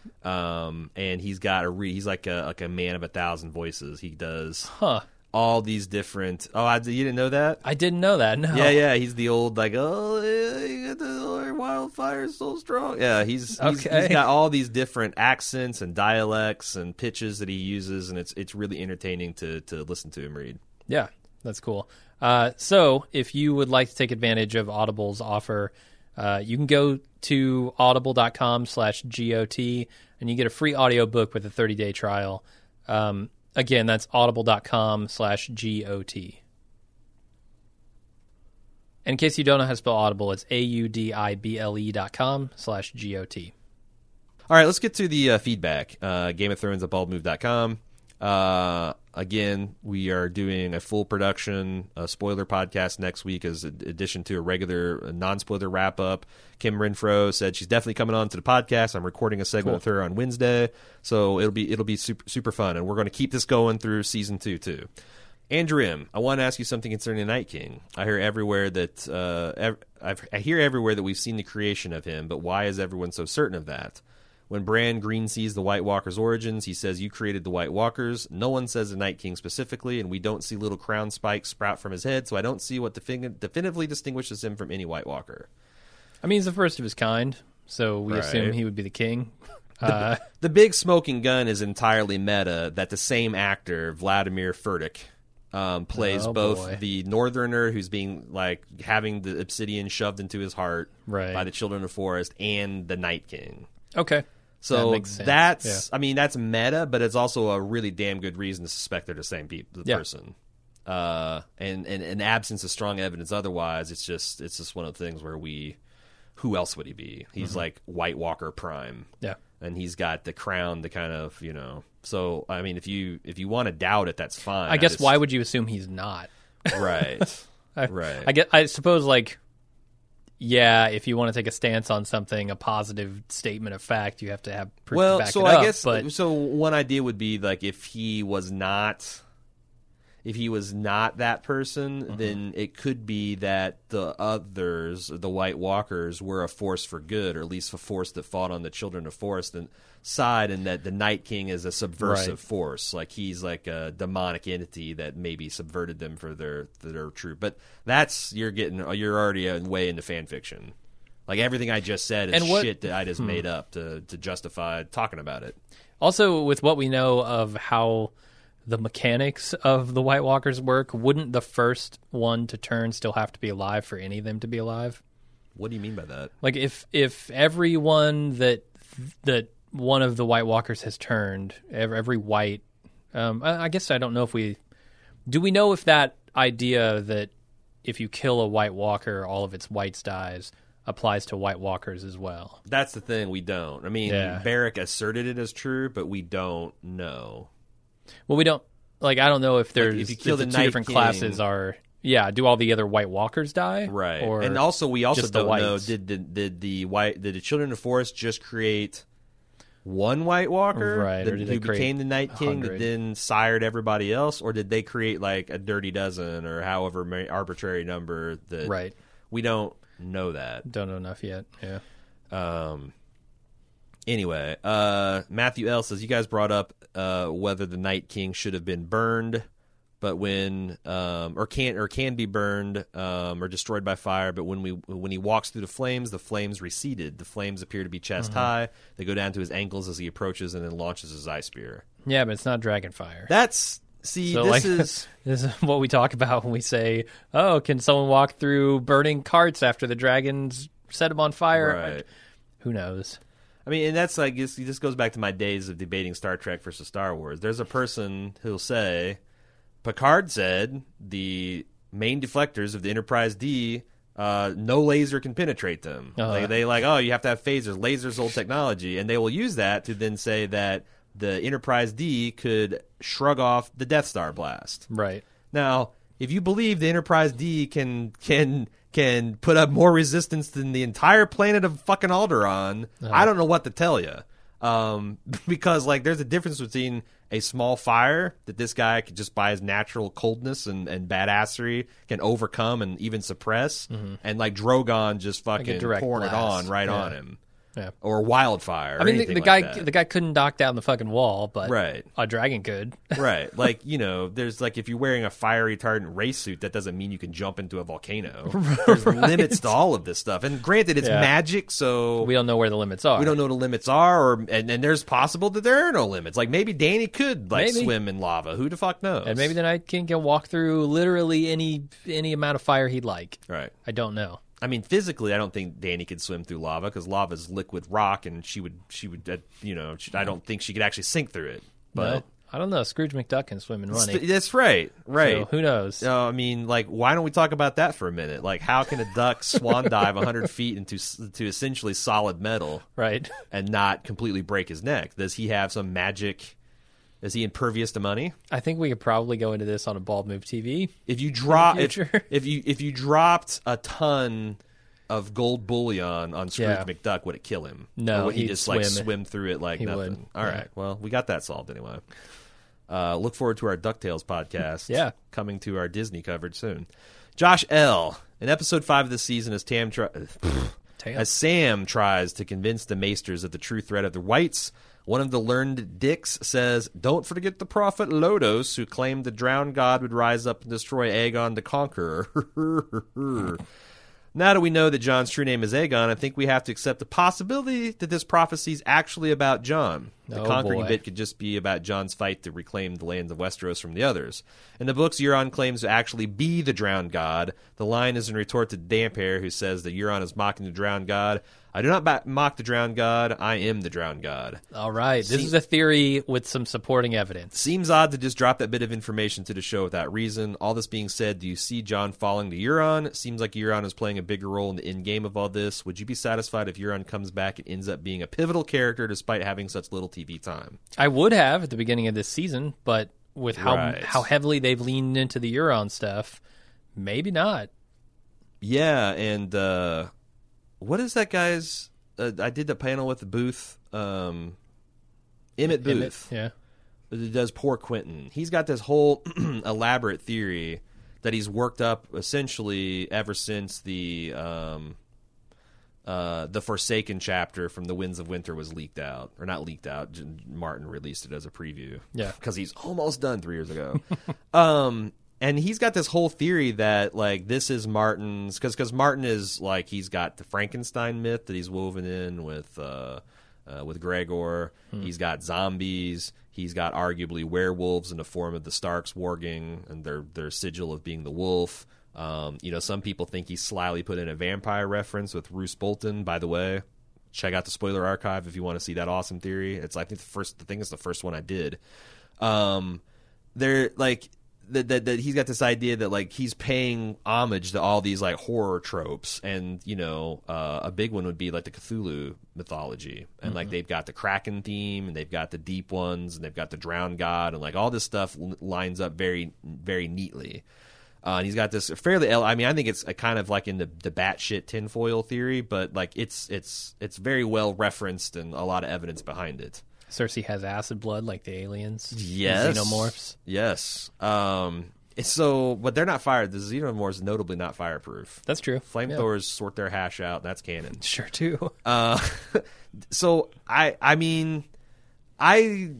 um, and he's got a re- he's like a like a man of a thousand voices. He does Huh. all these different. Oh, I, you didn't know that? I didn't know that. No. Yeah, yeah, he's the old like, oh, yeah, you got the wildfire so strong. Yeah, he's he's, Okay. he's got all these different accents and dialects and pitches that he uses, and it's it's really entertaining to to listen to him read. Yeah, that's cool. Uh, so if you would like to take advantage of Audible's offer, uh, you can go to audible.com slash GOT and you get a free audiobook with a thirty day trial. Um, again, that's audible.com slash GOT. In case you don't know how to spell Audible, it's A-U-D-I-B-L-E dot com slash G-O-T. All right, let's get to the uh, feedback. Uh, Game of Thrones at bald move dot com. Uh, again, we are doing a full production uh, spoiler podcast next week as an addition to a regular uh, non-spoiler wrap-up. Kim Renfro said she's definitely coming on to the podcast. I'm recording a segment Cool. with her on Wednesday, so it'll be it'll be super, super fun, and we're going to keep this going through season two, too. Andrew M., I want to ask you something concerning the Night King. I hear everywhere that uh, ev- I've, I hear everywhere that we've seen the creation of him, but why is everyone so certain of that? When Bran Green sees the White Walker's origins, he says, "You created the White Walkers." No one says the Night King specifically, and we don't see little crown spikes sprout from his head, so I don't see what defin- definitively distinguishes him from any White Walker. I mean, he's the first of his kind, so we Right. assume he would be the king. Uh, The big smoking gun is entirely meta that the same actor, Vladimir Furtick, um, plays Oh, both boy. the Northerner who's being like having the obsidian shoved into his heart Right. by the Children of the Forest, and the Night King. okay. So That makes sense. that's, Yeah. I mean, that's meta, but it's also a really damn good reason to suspect they're the same people, the Yeah. person. Uh, and, and in absence of strong evidence otherwise, it's just it's just one of the things where we, who else would he be? He's Mm-hmm. like White Walker Prime. Yeah. And he's got the crown to kind of, you know. So I mean, if you if you want to doubt it, that's fine. I guess just- why would you assume he's not? right, I, right. I get. I suppose, like, yeah, if you want to take a stance on something, a positive statement of fact, you have to have proof to Well, back so it I up. guess but so. One idea would be like if he was not, if he was not that person, Mm-hmm. then it could be that the others, the White Walkers, were a force for good, or at least a force that fought on the Children of Forest and side, and that the Night King is a subversive Right. force. Like he's like a demonic entity that maybe subverted them for their for their true. But that's you're getting you're already way into fan fiction. Like everything I just said is And what- shit that I just made up to to justify talking about it. also, with what we know of how the mechanics of the White Walkers work, wouldn't the first one to turn still have to be alive for any of them to be alive? What do you mean by that? Like, if if everyone that that one of the White Walkers has turned, every, every white, um, I, I guess I don't know if we do. We know if that idea that if you kill a White Walker, all of its whites dies applies to White Walkers as well. That's the thing, we don't. I mean, Yeah. Barrick asserted it as true, but we don't know. Well, we don't. like I don't know if there's if you kill if the the two Night different King- classes are. Yeah, do all the other White Walkers die? Right. Or And also, we also just the don't know, whites? did the, did the white did the Children of the Forest just create one White Walker Right, that, or did who they create became the Night King that hundred? then sired everybody else, or did they create like a dirty dozen or however many arbitrary number that Right. we don't know that. Don't know enough yet. Yeah. Um. Anyway, uh, Matthew L says you guys brought up uh, whether the Night King should have been burned, but when um, or can or can be burned um, or destroyed by fire. But when we when he walks through the flames, the flames receded. The flames appear to be chest Mm-hmm. high. They go down to his ankles as he approaches, and then launches his ice spear. Yeah, but it's not Dragonfire. That's see, So, this like, is this is what we talk about when we say, "Oh, can someone walk through burning carts after the dragons set them on fire?" right. Like, who knows? I mean, and that's like this, this goes back to my days of debating Star Trek versus Star Wars. There's a person who'll say, Picard said the main deflectors of the Enterprise D, uh, no laser can penetrate them. Uh-huh. Like, they like, oh, you have to have phasers. Lasers old technology, and they will use that to then say that the Enterprise D could shrug off the Death Star blast. Right. Now, if you believe the Enterprise D can can can put up more resistance than the entire planet of fucking Alderaan, I don't know what to tell you. Um, because like there's a difference between a small fire that this guy could just by his natural coldness and, and badassery can overcome and even suppress, and like Drogon just fucking direct pouring it blast. on right Yeah. on him. Yeah. Or wildfire. I or mean, the, anything the like guy that. the guy couldn't knock down the fucking wall, but Right. a dragon could. Right. Like, you know, there's like if you're wearing a fire retardant race suit, that doesn't mean you can jump into a volcano. There's limits to all of this stuff. And granted, it's Yeah. magic, so We don't know where the limits are. we don't know what the limits are, or and, and there's possible that there are no limits. Like maybe Danny could like Maybe. swim in lava. Who the fuck knows? And maybe the Night King can walk through literally any any amount of fire he'd like. Right. I don't know. I mean, physically, I don't think Danny could swim through lava because lava is liquid rock, and she would, she would, uh, you know, she, I don't think she could actually sink through it. But No, I don't know. Scrooge McDuck can swim and run it. that's right, right. So who knows? So, I mean, like, why don't we talk about that for a minute? Like, how can a duck swan dive one hundred feet into to essentially solid metal Right. and not completely break his neck? Does he have some magic? Is he impervious to money? I think we could probably go into this on a Bald Move T V. If you drop, if, future. if you if you dropped a ton of gold bullion on Scrooge Yeah. McDuck, would it kill him? No, or would he he'd just like swim. swim through it like He nothing? would, All yeah. right, well, we got that solved anyway. Uh, look forward to our DuckTales podcast. Yeah. coming to our Disney coverage soon. Josh L. In episode five of this season, as Tam try- Tam. as Sam tries to convince the Maesters of the true threat of the Whites, one of the learned dicks says, "Don't forget the prophet Lodos, who claimed the drowned god would rise up and destroy Aegon the Conqueror." Now that we know that Jon's true name is Aegon, I think we have to accept the possibility that this prophecy is actually about Jon. The Oh, conquering boy. bit could just be about Jon's fight to reclaim the lands of Westeros from the others. In the books, Euron claims to actually be the drowned god. The line is in retort to Damphair, who says that Euron is mocking the drowned god. "I do not ba- mock the drowned god. I am the drowned god." All right. This See- is a theory with some supporting evidence. Seems odd to just drop that bit of information to the show without reason. All this being said, do you see Jon falling to Euron? Seems like Euron is playing a bigger role in the end game of all this. Would you be satisfied if Euron comes back and ends up being a pivotal character despite having such little T V time? I would have at the beginning of this season, but with how Right. how heavily they've leaned into the Euron stuff, maybe not. Yeah, and uh, what is that guy's? Uh, I did the panel with the Booth, um, Emmett Booth. Yeah. That does Poor Quentin. He's got this whole elaborate theory that he's worked up essentially ever since the um, uh, the Forsaken chapter from The Winds of Winter was leaked out, or not leaked out. J- Martin released it as a preview. Yeah. because he's almost done three years ago. um, and he's got this whole theory that like this is Martin's because because Martin is like he's got the Frankenstein myth that he's woven in with. Uh, Uh, with Gregor, he's got zombies. He's got arguably werewolves in the form of the Starks warging and their their sigil of being the wolf. Um, you know, some people think he slyly put in a vampire reference with Roose Bolton. By the way, check out the spoiler archive if you want to see that awesome theory. It's I think the first the thing is the first one I did. Um, they're like that, that that he's got this idea that like he's paying homage to all these like horror tropes, and you know, uh, a big one would be like the Cthulhu mythology, and mm-hmm. like they've got the Kraken theme, and they've got the deep ones, and they've got the drowned god, and like all this stuff l- lines up very very neatly. Uh, and he's got this fairly. I mean, I think it's a kind of like in the the batshit tinfoil theory, but like it's it's it's very well referenced and a lot of evidence behind it. Cersei has acid blood like the aliens. Yes. The xenomorphs. Yes. Um, so, but they're not fire. The xenomorphs notably not fireproof. That's true. Flamethrowers yeah. sort their hash out. That's canon. Sure, too. Uh, so, I I mean, I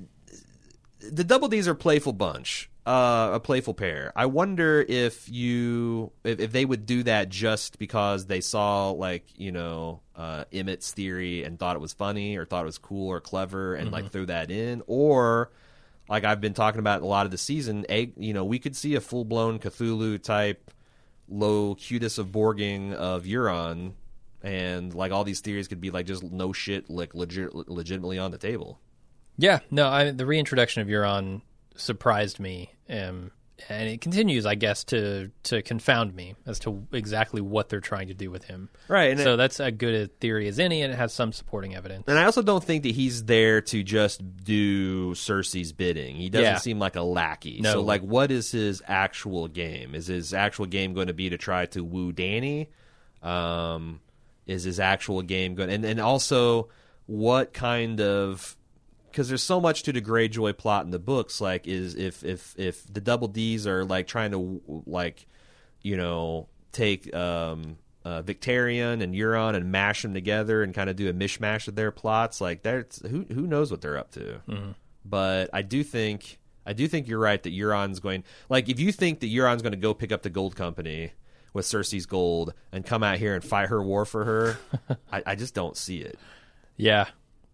the Double D's are a playful bunch. Uh, a playful pair. I wonder if you if, if they would do that just because they saw like you know uh, Emmett's theory and thought it was funny or thought it was cool or clever and mm-hmm. like threw that in, or like I've been talking about a lot of the season. A, you know, we could see a full blown Cthulhu type Locutus of Borging of Euron, and like all these theories could be like just no shit, like legit, legitimately on the table. Yeah, no, I, the reintroduction of Euron surprised me, um, and it continues, I guess, to to confound me as to exactly what they're trying to do with him. Right. And so it, that's a good a theory as any, and it has some supporting evidence. And I also don't think that he's there to just do Cersei's bidding. He doesn't yeah. seem like a lackey. No. So, like, what is his actual game? Is his actual game going to be to try to woo Dany? Um, is his actual game going? And and also, what kind of? Because there's so much to the Greyjoy plot in the books. Like, is if if if the Double D's are like trying to like, you know, take um, uh, Victarion and Euron and mash them together and kind of do a mishmash of their plots. Like, that's who who knows what they're up to. Mm-hmm. But I do think I do think you're right that Euron's going. Like, if you think that Euron's going to go pick up the Gold Company with Cersei's gold and come out here and fight her war for her, I, I just don't see it. Yeah.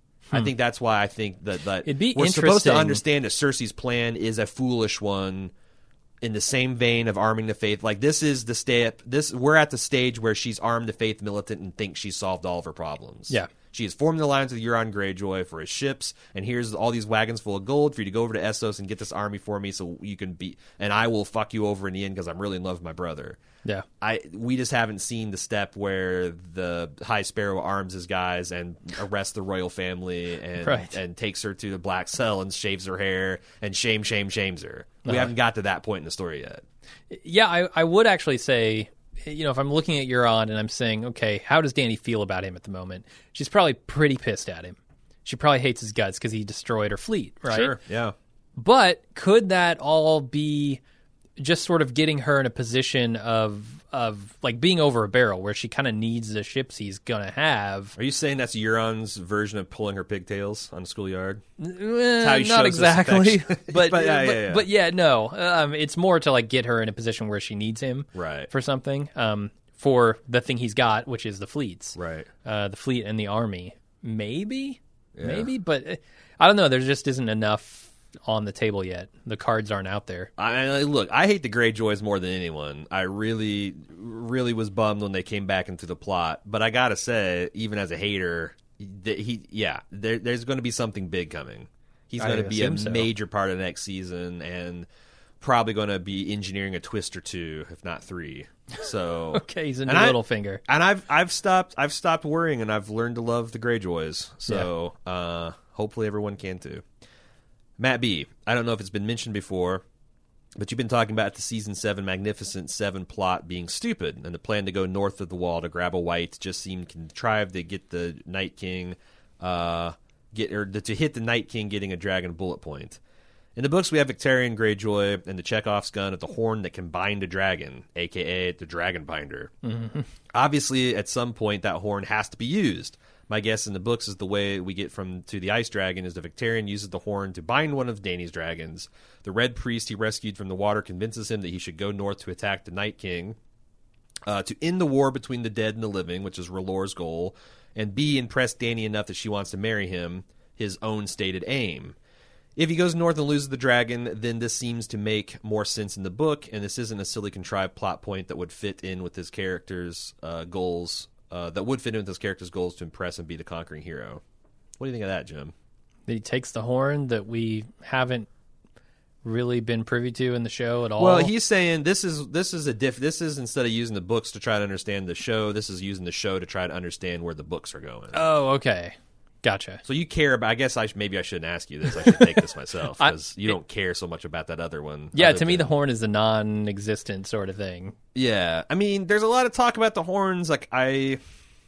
I think that's why I think that, that It'd be we're supposed to interesting. understand that Cersei's plan is a foolish one in the same vein of arming the faith. Like, this is the step. This we're at the stage where she's armed the faith militant and thinks she's solved all of her problems. Yeah. She has formed the alliance with Euron Greyjoy for his ships, and here's all these wagons full of gold for you to go over to Essos and get this army for me so you can be, and I will fuck you over in the end because I'm really in love with my brother. Yeah. I we just haven't seen the step where the High Sparrow arms his guys and arrests the royal family and right. and takes her to the black cell and shaves her hair and shame, shame, shames her. We Uh-huh. haven't got to that point in the story yet. Yeah, I, I would actually say, you know, if I'm looking at Euron and I'm saying, okay, how does Dany feel about him at the moment? She's probably pretty pissed at him. She probably hates his guts because he destroyed her fleet, right? Sure, yeah. But could that all be just sort of getting her in a position of of like being over a barrel where she kind of needs the ships he's gonna have? Are you saying that's Euron's version of pulling her pigtails on the schoolyard? Eh, how he not shows exactly, his affection. but But yeah, but, yeah, yeah. but yeah, no. Um, it's more to like get her in a position where she needs him, Right. for something. Um, for the thing he's got, which is the fleets, Right. Uh, the fleet and the army, maybe, Yeah. maybe, but eh, I don't know. There just isn't enough on the table yet. The cards aren't out there. I look, I hate the Greyjoys more than anyone. I really, really was bummed when they came back into the plot. But I gotta say, even as a hater, that he, yeah, there, there's going to be something big coming. He's I going to be a assume so. major part of the next season, and probably going to be engineering a twist or two, if not three. So Okay, he's into And I- Littlefinger. And I've I've stopped I've stopped worrying, and I've learned to love the Greyjoys. So uh, hopefully everyone can too. Matt B, I don't know if it's been mentioned before, but you've been talking about the season seven Magnificent Seven plot being stupid, and the plan to go north of the Wall to grab a white just seemed contrived to get the Night King, uh, get or to hit the Night King getting a dragon bullet point. In the books, we have Victarion Greyjoy and the Chekhov's gun at the horn that can bind a dragon, a k a the Dragon Binder. Mm-hmm. Obviously, at some point, that horn has to be used. My guess in the books is the way we get from to the Ice Dragon is the Victarion uses the horn to bind one of Dany's dragons. The Red Priest he rescued from the water convinces him that he should go north to attack the Night King, uh, to end the war between the dead and the living, which is R'hllor's goal, and B, impress Dany enough that she wants to marry him, his own stated aim. If he goes north and loses the dragon, then this seems to make more sense in the book, and this isn't a silly contrived plot point that would fit in with his character's uh, goals, uh, that would fit in with his character's goals to impress and be the conquering hero. What do you think of that, Jim? That he takes the horn that we haven't really been privy to in the show at all. Well, he's saying this is this is a diff. This is instead of using the books to try to understand the show, this is using the show to try to understand where the books are going. Oh, okay. Gotcha. So you care about? I guess I sh- maybe I shouldn't ask you this. I should take this myself because you don't care so much about that other one. Yeah, other to me, than- the horn is a non-existent sort of thing. Yeah, I mean, there's a lot of talk about the horns. Like I,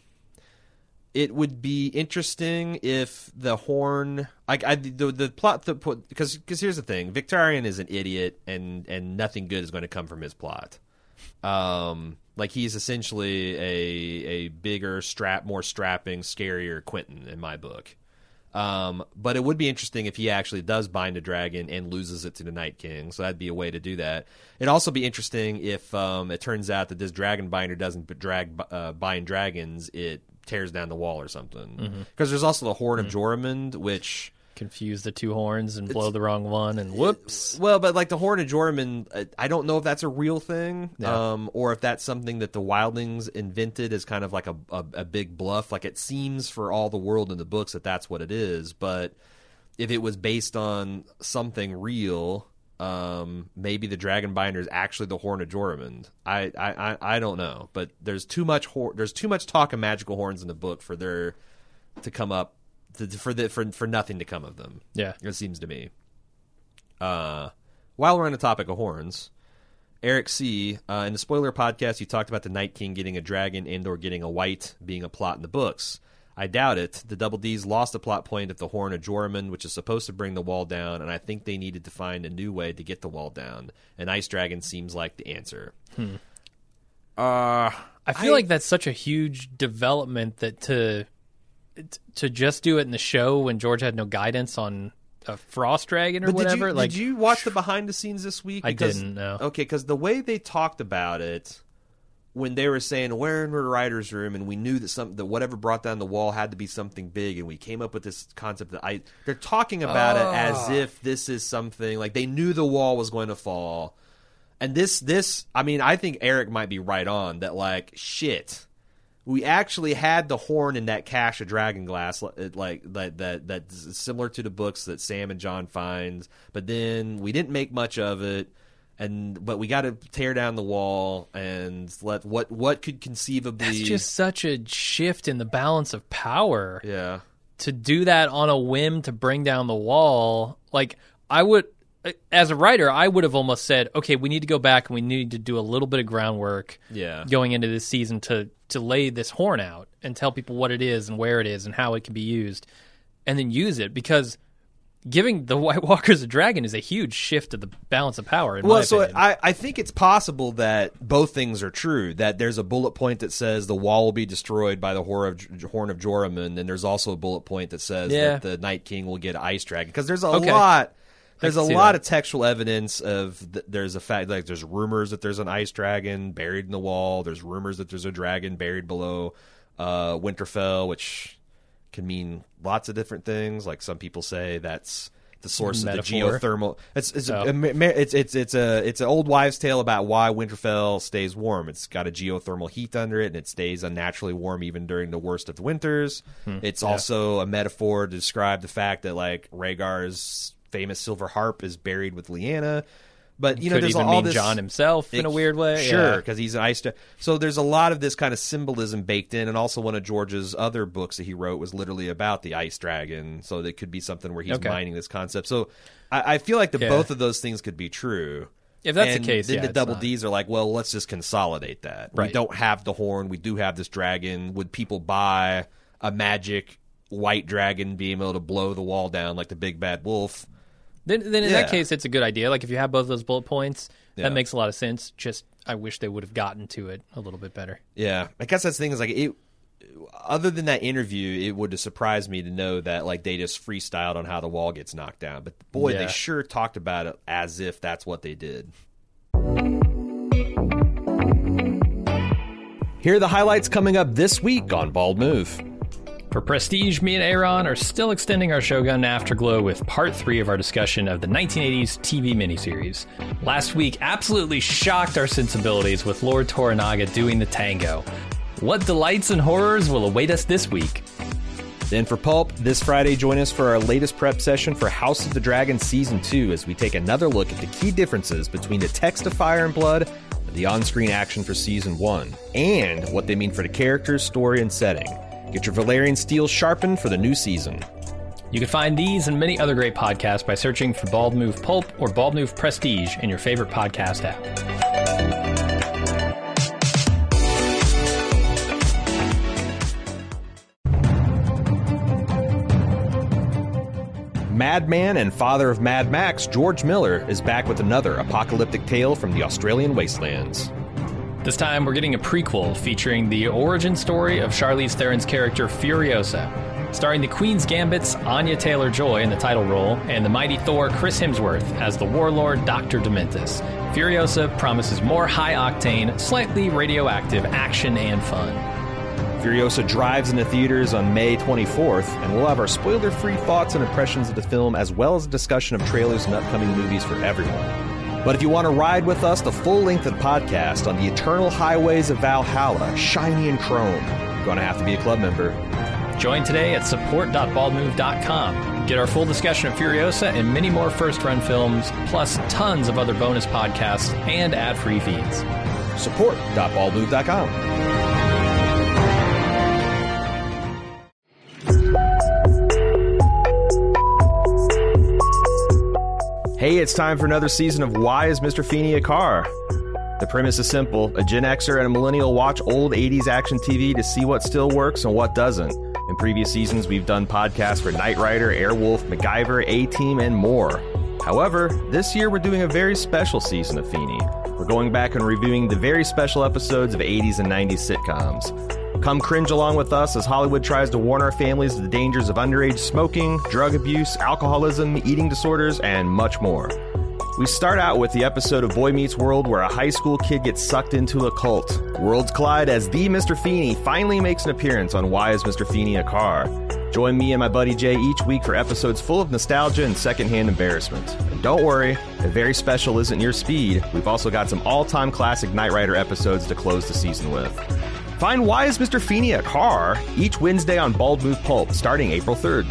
it would be interesting if the horn, like I, the the plot, the because because here's the thing: Victarion is an idiot, and and nothing good is going to come from his plot. Um, like he's essentially a a bigger, strap, more strapping, scarier Quentin in my book. Um, but it would be interesting if he actually does bind a dragon and loses it to the Night King. So that'd be a way to do that. It'd also be interesting if um, it turns out that this dragon binder doesn't drag uh, bind dragons; it tears down the wall or something. Because mm-hmm. there's also the Horn mm-hmm. of Joramun, which. Confuse the two horns and blow the wrong one, and whoops. Well, but like the Horn of Joramun, I don't know if that's a real thing, yeah. um, or if that's something that the Wildlings invented as kind of like a, a, a big bluff. Like it seems for all the world in the books that that's what it is. But if it was based on something real, um, maybe the Dragon Binder is actually the Horn of Joramun. I, I, I, I don't know, but there's too much hor- there's too much talk of magical horns in the book for there to come up. To, for the for for nothing to come of them. Yeah, it seems to me. Uh, while we're on the topic of horns, Eric C. Uh, in the spoiler podcast, you talked about the Night King getting a dragon and or getting a white being a plot in the books. I doubt it. The Double D's lost a plot point at the Horn of Joramun, which is supposed to bring the wall down, and I think they needed to find a new way to get the wall down. An ice dragon seems like the answer. Hmm. Uh, I feel I, like that's such a huge development that to. To just do it in the show when George had no guidance on a frost dragon or but whatever. Did you, like, did you watch the behind the scenes this week? I Because, didn't know. Okay, because the way they talked about it, when they were saying we're in the writer's room, and we knew that something that whatever brought down the wall had to be something big, and we came up with this concept that I. They're talking about oh. it as if this is something like they knew the wall was going to fall, and this this I mean I think Eric might be right on that. Like shit. We actually had the horn in that cache of dragon glass, like that, that that's similar to the books that Sam and John find. But then we didn't make much of it, and but we got to tear down the wall and let what what could conceivably. That's just such a shift in the balance of power. Yeah, to do that on a whim to bring down the wall, like I would. As a writer, I would have almost said, okay, we need to go back and we need to do a little bit of groundwork yeah. going into this season to, to lay this horn out and tell people what it is and where it is and how it can be used, and then use it, because giving the White Walkers a dragon is a huge shift of the balance of power, in well, my so opinion. I, I think it's possible that both things are true, that there's a bullet point that says the wall will be destroyed by the Horn of, Horn of Joramun, and there's also a bullet point that says yeah. that the Night King will get an ice dragon, because there's a okay. lot... There's a lot that. of textual evidence of th- there's a fact like there's rumors that there's an ice dragon buried in the wall. There's rumors that there's a dragon buried below uh, Winterfell, which can mean lots of different things. Like some people say that's the source Metaphor. of the geothermal. It's it's, oh. a, it's it's it's a it's an old wives' tale about why Winterfell stays warm. It's got a geothermal heat under it, and it stays unnaturally warm even during the worst of the winters. Hmm. It's Yeah. also a metaphor to describe the fact that like Rhaegar's famous silver harp is buried with Lyanna, but you know Could there's even all mean this John himself in it, a weird way. Sure, Yeah. because he's an ice. So there's a lot of this kind of symbolism baked in, and also one of George's other books that he wrote was literally about the ice dragon. So it could be something where he's Okay. mining this concept. So I, I feel like the Yeah. both of those things could be true. If that's And the case, then yeah, the it's double not. D's are like, well, let's just consolidate that. We Right. don't have the horn. We do have this dragon. Would people buy a magic white dragon being able to blow the wall down like the big bad wolf? Then, then in Yeah. that case, it's a good idea. Like if you have both those bullet points, Yeah. that makes a lot of sense. Just I wish they would have gotten to it a little bit better. Yeah, I guess that's the thing is like it. Other than that interview, it would have surprised me to know that like they just freestyled on how the wall gets knocked down. But boy, Yeah. they sure talked about it as if that's what they did. Here are the highlights coming up this week on Bald Move. For Prestige, me and Aaron are still extending our Shogun Afterglow with part three of our discussion of the nineteen eighties T V miniseries. Last week absolutely shocked our sensibilities with Lord Toranaga doing the tango. What delights and horrors will await us this week? Then for Pulp, this Friday, join us for our latest prep session for House of the Dragon Season two as we take another look at the key differences between the text of Fire and Blood and the on-screen action for Season one, and what they mean for the characters, story, and setting. Get your Valyrian steel sharpened for the new season. You can find these and many other great podcasts by searching for Bald Move Pulp or Bald Move Prestige in your favorite podcast app. Madman and father of Mad Max, George Miller, is back with another apocalyptic tale from the Australian wastelands. This time, we're getting a prequel featuring the origin story of Charlize Theron's character Furiosa, starring the Queen's Gambit's Anya Taylor-Joy in the title role and the mighty Thor Chris Hemsworth as the warlord Doctor Dementus. Furiosa promises more high-octane, slightly radioactive action and fun. Furiosa drives into theaters on May twenty-fourth, and we'll have our spoiler-free thoughts and impressions of the film, as well as a discussion of trailers and upcoming movies for everyone. But if you want to ride with us the full length of the podcast on the eternal highways of Valhalla, shiny and chrome, you're going to have to be a club member. Join today at support dot bald move dot com. Get our full discussion of Furiosa and many more first-run films, plus tons of other bonus podcasts and ad-free feeds. support dot bald move dot com. Hey, it's time for another season of Why is Mister Feeney a Car? The premise is simple. A Gen Xer and a millennial watch old eighties action T V to see what still works and what doesn't. In previous seasons, we've done podcasts for Knight Rider, Airwolf, MacGyver, A-Team, and more. However, this year we're doing a very special season of Feeney. We're going back and reviewing the very special episodes of eighties and nineties sitcoms. Come cringe along with us as Hollywood tries to warn our families of the dangers of underage smoking, drug abuse, alcoholism, eating disorders, and much more. We start out with the episode of Boy Meets World where a high school kid gets sucked into a cult. Worlds collide as the Mister Feeney finally makes an appearance on Why is Mister Feeney a Car? Join me and my buddy Jay each week for episodes full of nostalgia and secondhand embarrassment. And don't worry, a very special isn't your speed. We've also got some all-time classic Knight Rider episodes to close the season with. Find Why is Mister Feeney a Car? Each Wednesday on Bald Move Pulp, starting April third.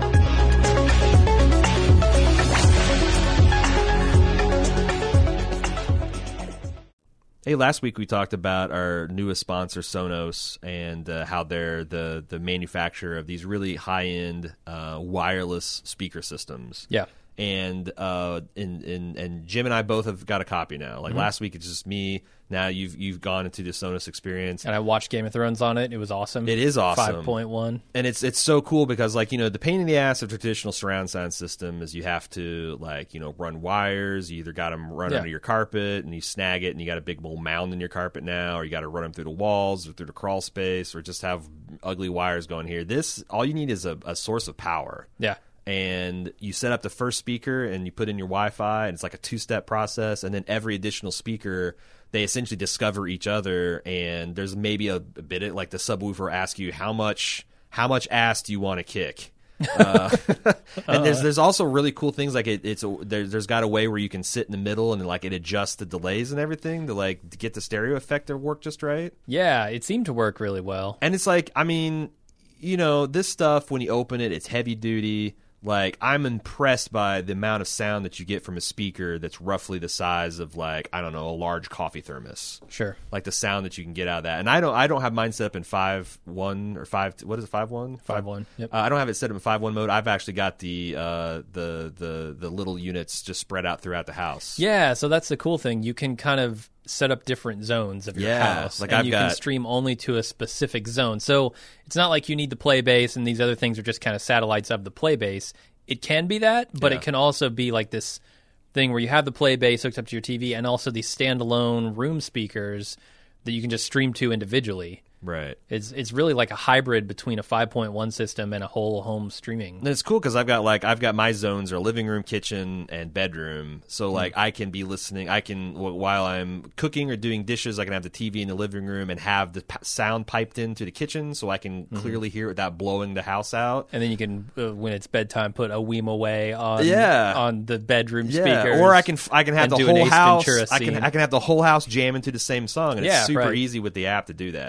Hey, last week we talked about our newest sponsor, Sonos, and uh, how they're the, the manufacturer of these really high-end uh, wireless speaker systems. Yeah. And uh, and, and and Jim and I both have got a copy now. Like mm-hmm. last week, it's just me. Now you've you've gone into the Sonos experience, and I watched Game of Thrones on it. It was awesome. It is awesome. Five point one, and it's it's so cool because like you know the pain in the ass of traditional surround sound system is you have to like you know run wires. You either got them run yeah. under your carpet and you snag it, and you got a big old mound in your carpet now, or you got to run them through the walls or through the crawl space, or just have ugly wires going here. This all you need is a, a source of power. Yeah. And you set up the first speaker and you put in your Wi-Fi, and it's like a two-step process. And then every additional speaker, they essentially discover each other. And there's maybe a, a bit of, like the subwoofer asks you how much how much ass do you want to kick. Uh, and there's there's also really cool things like it, it's a, there, there's got a way where you can sit in the middle and like it adjusts the delays and everything to like to get the stereo effect to work just right. Yeah, it seemed to work really well. And it's like I mean, you know, this stuff when you open it, it's heavy duty. Like, I'm impressed by the amount of sound that you get from a speaker that's roughly the size of, like, I don't know, a large coffee thermos. Sure. Like, the sound that you can get out of that. And I don't I don't have mine set up in five one or five what is it, five one? five one, yep. Uh, I don't have it set up in five one mode. I've actually got the, uh, the, the, the little units just spread out throughout the house. Yeah, so that's the cool thing. You can kind of set up different zones of your yeah, house, like and I've you got... can stream only to a specific zone. So it's not like you need the play base and these other things are just kind of satellites of the play base. It can be that, but yeah. it can also be like this thing where you have the play base hooked up to your T V and also these standalone room speakers that you can just stream to individually. Right. It's it's really like a hybrid between a five point one system and a whole home streaming. And it's cool because I've got like I've got my zones are living room, kitchen, and bedroom. So like mm. I can be listening. I can while I'm cooking or doing dishes, I can have the T V in the living room and have the p- sound piped into the kitchen, so I can mm-hmm. clearly hear it without blowing the house out. And then you can, uh, when it's bedtime, put a Weem Away on yeah. on the bedroom yeah. speakers. Or I can I can have the whole house. I can scene. I can have the whole house jam into the same song, and yeah, it's super right. easy with the app to do that. So.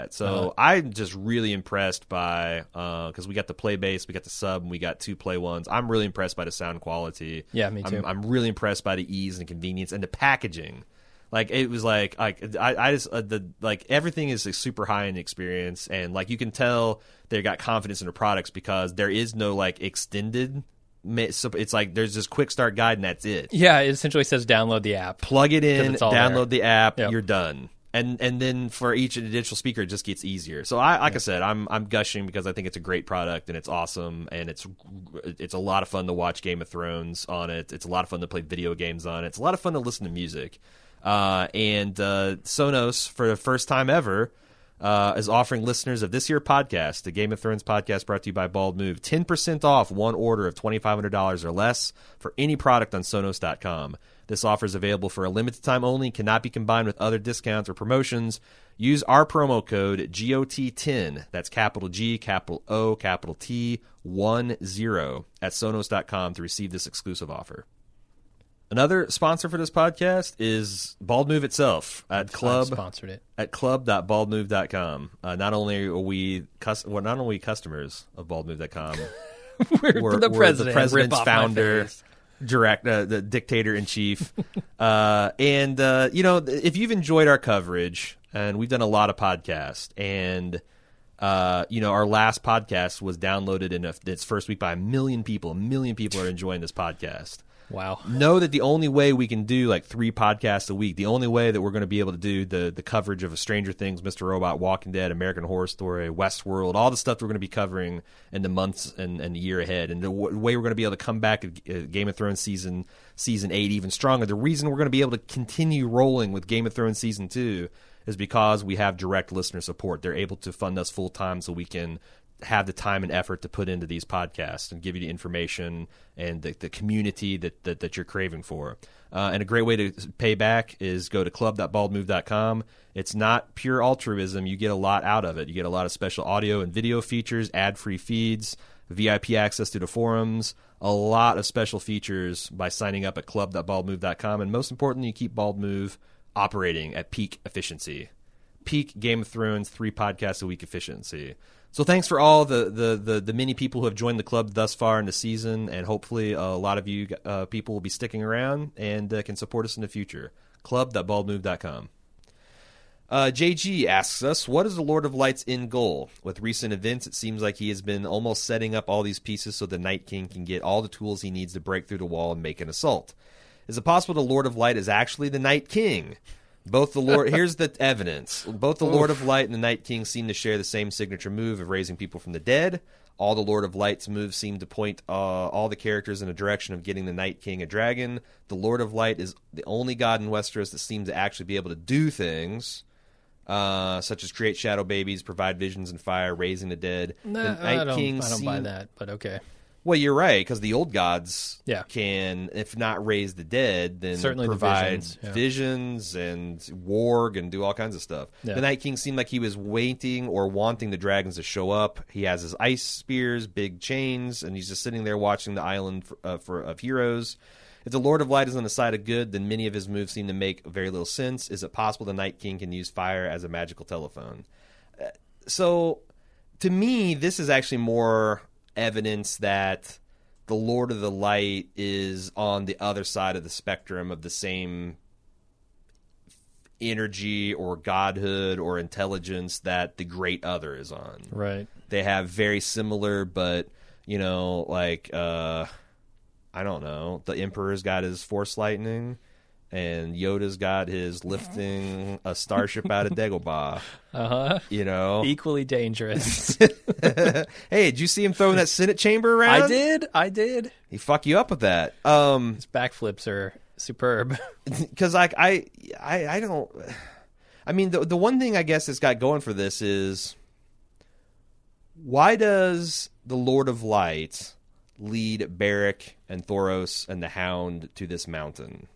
So I'm just really impressed by because uh, we got the play base, we got the sub, and we got two play ones. I'm really impressed by the sound quality. Yeah, me too. I'm, I'm really impressed by the ease and convenience and the packaging. Like it was like like I, I just uh, the like everything is a super high end experience, and like you can tell they got confidence in the products because there is no like extended. It's like there's this quick start guide and that's it. Yeah, it essentially says download the app. Plug it in, download there. the app, Yep. you're done. And and then for each digital speaker, it just gets easier. So I like I said, I'm I'm gushing because I think it's a great product and it's awesome and it's it's a lot of fun to watch Game of Thrones on it. It's a lot of fun to play video games on it. It's a lot of fun to listen to music. Uh, and uh, Sonos, for the first time ever, uh, is offering listeners of this year podcast, the Game of Thrones podcast brought to you by Bald Move, ten percent off one order of twenty-five hundred dollars or less for any product on Sonos dot com. This offer is available for a limited time only, cannot be combined with other discounts or promotions. Use our promo code G O T ten, that's capital G, capital O, capital T, one zero, at Sonos dot com to receive this exclusive offer. Another sponsor for this podcast is Bald Move itself at club I've sponsored it. at club dot bald move dot com. Uh, not only are we cus- well, not only customers of bald move dot com, we're, we're the we're president. the president's Rip off my founder, face. direct, uh, the dictator in chief. uh, and uh, you know, if you've enjoyed our coverage, and we've done a lot of podcasts, and uh, you know, our last podcast was downloaded in a, its first week by a million people. A million people are enjoying this podcast. Wow. Know that the only way we can do like three podcasts a week, the only way that we're going to be able to do the the coverage of Stranger Things, Mister Robot, Walking Dead, American Horror Story, Westworld, all the stuff that we're going to be covering in the months and, and the year ahead, and the w- way we're going to be able to come back at Game of Thrones season season eight even stronger. The reason we're going to be able to continue rolling with Game of Thrones season two is because we have direct listener support. They're able to fund us full time so we can have the time and effort to put into these podcasts and give you the information and the, the community that, that, that you're craving for. Uh, and a great way to pay back is go to club dot bald move dot com. It's not pure altruism. You get a lot out of it. You get a lot of special audio and video features, ad-free feeds, V I P access to the forums, a lot of special features by signing up at club dot bald move dot com. And most importantly, you keep Bald Move operating at peak efficiency. Peak Game of Thrones, three podcasts a week efficiency. So thanks for all the, the, the, the many people who have joined the club thus far in the season, and hopefully a lot of you uh, people will be sticking around and uh, can support us in the future. club dot bald move dot com. Uh, J G asks us, what is the Lord of Light's end goal? With recent events, it seems like he has been almost setting up all these pieces so the Night King can get all the tools he needs to break through the wall and make an assault. Is it possible the Lord of Light is actually the Night King? Both the Lord here's the evidence. Both the Lord of Light and the Night King seem to share the same signature move of raising people from the dead. All the Lord of Light's moves seem to point uh, all the characters in a direction of getting the Night King a dragon. The Lord of Light is the only god in Westeros that seems to actually be able to do things, uh, such as create shadow babies, provide visions and fire, raising the dead. Nah, the Night I don't, King I don't seem- buy that, but okay. Well, you're right, because the old gods Yeah. can, if not raise the dead, then Certainly the provide visions, yeah. visions and warg and do all kinds of stuff. Yeah. The Night King seemed like he was waiting or wanting the dragons to show up. He has his ice spears, big chains, and he's just sitting there watching the island for, uh, for of heroes. If the Lord of Light is on the side of good, then many of his moves seem to make very little sense. Is it possible the Night King can use fire as a magical telephone? Uh, so, to me, this is actually more evidence that the Lord of the Light is on the other side of the spectrum of the same energy or godhood or intelligence that the Great Other is on. Right. They have very similar, but, you know, like, uh, I don't know, the Emperor's got his Force Lightning, and Yoda's got his lifting a starship out of Dagobah. Uh-huh. You know? Equally dangerous. Hey, did you see him throwing that Senate chamber around? I did. I did. He fuck you up with that. Um, His backflips are superb. because like I, I, I don't. I mean, the the one thing I guess it's got going for this is why does the Lord of Light lead Beric and Thoros and the Hound to this mountain?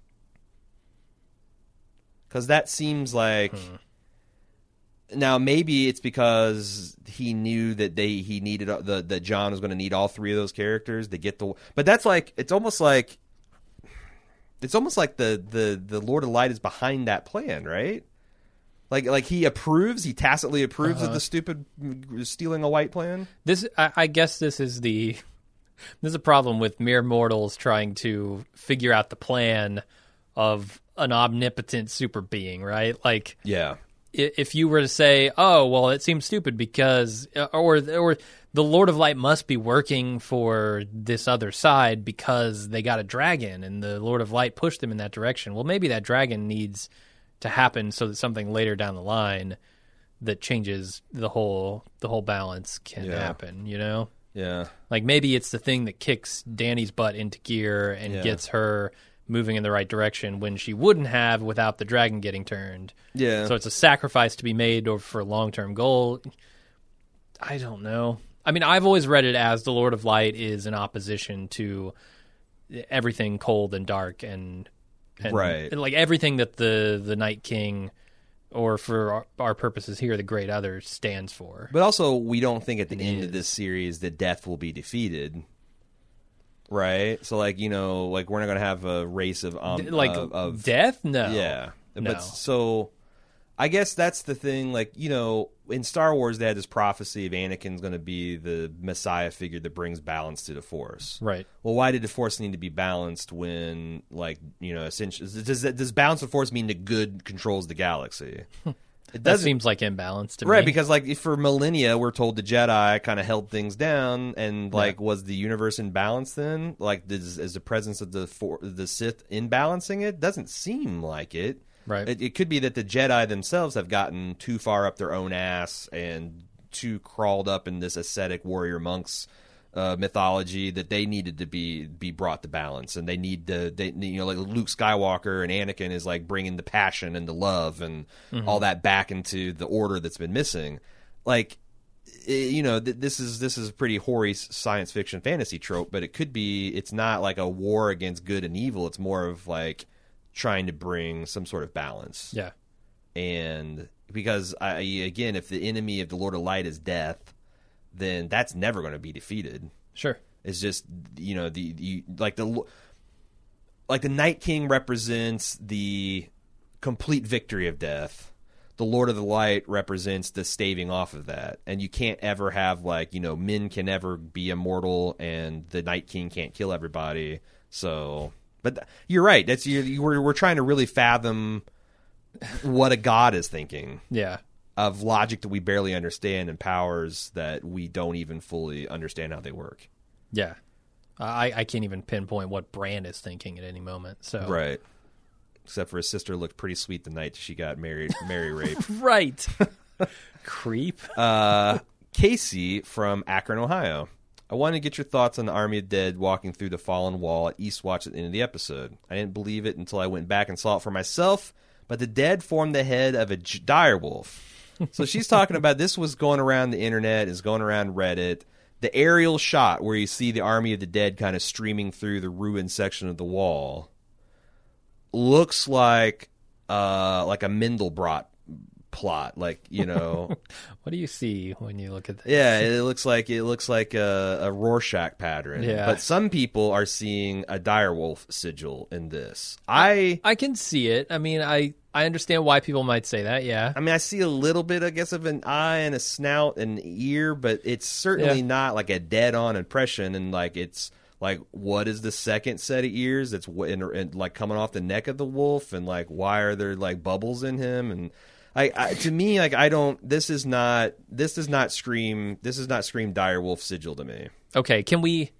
Because that seems like. Hmm. Now maybe it's because he knew that they he needed the that Jon was going to need all three of those characters to get the. But that's like it's almost like. It's almost like the, the, the Lord of Light is behind that plan, right? Like, like he approves, he tacitly approves Uh-huh. of the stupid stealing a white plan. This, I, I guess, this is the this is a problem with mere mortals trying to figure out the plan of an omnipotent super being, right? Like, Yeah, i- if you were to say, "Oh, well, it seems stupid because," or or the Lord of Light must be working for this other side because they got a dragon, and the Lord of Light pushed them in that direction. Well, maybe that dragon needs to happen so that something later down the line that changes the whole the whole balance can Yeah. happen, you know? yeah, Like maybe it's the thing that kicks Dany's butt into gear and Yeah. gets her moving in the right direction when she wouldn't have without the dragon getting turned. yeah. So it's a sacrifice to be made or for a long-term goal. I don't know. I mean, I've always read it as the Lord of Light is in opposition to everything cold and dark and And, Right. and like everything that the the Night King, or for our, our purposes here, the Great Other stands for. But also, we don't think at the end of this series that death will be defeated, right? So, like, you know, like we're not going to have a race of um, like of, of death? No. yeah. No. But so, I guess that's the thing. Like, you know, in Star Wars, they had this prophecy of Anakin's going to be the Messiah figure that brings balance to the Force. Right. Well, why did the Force need to be balanced when, like, you know, essentially, does that, does balance of the Force mean the good controls the galaxy? It That doesn't. seems like imbalance to Right, me. because like for millennia, we're told the Jedi kind of held things down, and like Yeah. was the universe in balance then? Like, is, is the presence of the for, the Sith imbalancing it? Doesn't seem like it. Right. It, it could be that the Jedi themselves have gotten too far up their own ass and too crawled up in this ascetic warrior monks uh, mythology that they needed to be be brought to balance, and they need to. They you know like Luke Skywalker and Anakin is like bringing the passion and the love and all that back into the order that's been missing. Like, i- you know, th- this is this is a pretty hoary s- science fiction fantasy trope, but it could be. It's not like a war against good and evil. It's more of like trying to bring some sort of balance. yeah. And because I again, if the enemy of the Lord of Light is death, then that's never going to be defeated. Sure. It's just you know the you, like the like the Night King represents the complete victory of death. The Lord of the Light represents the staving off of that, and you can't ever have like you know men can never be immortal, and the Night King can't kill everybody. So, but th- you're right. That's you. you we're we're trying to really fathom what a god is thinking Yeah. of logic that we barely understand and powers that we don't even fully understand how they work. Yeah. I, I can't even pinpoint what Bran is thinking at any moment. So Right. Except for his sister looked pretty sweet the night she got married, Mary raped. Right. Creep. Uh, Casey from Akron, Ohio. I wanted to get your thoughts on the Army of Dead walking through the fallen wall at Eastwatch at the end of the episode. I didn't believe it until I went back and saw it for myself, but the dead formed the head of a j- direwolf. So she's talking about this was going around the internet, is going around Reddit. The aerial shot where you see the Army of the Dead kind of streaming through the ruined section of the wall looks like uh, like a Mandelbrot plot, like you know. What do you see when you look at that? Yeah, it looks like it looks like a, a Rorschach pattern. Yeah. But some people are seeing a direwolf sigil in this. I I can see it. I mean, I, I understand why people might say that, yeah. I mean, I see a little bit, I guess, of an eye and a snout and ear, but it's certainly Yeah. not like a dead-on impression. And like, it's like, what is the second set of ears that's w- and, and, like coming off the neck of the wolf, and like, why are there like bubbles in him? And I, I to me, like, I don't. This is not. This does not scream. This does not scream direwolf sigil to me. Okay, can we...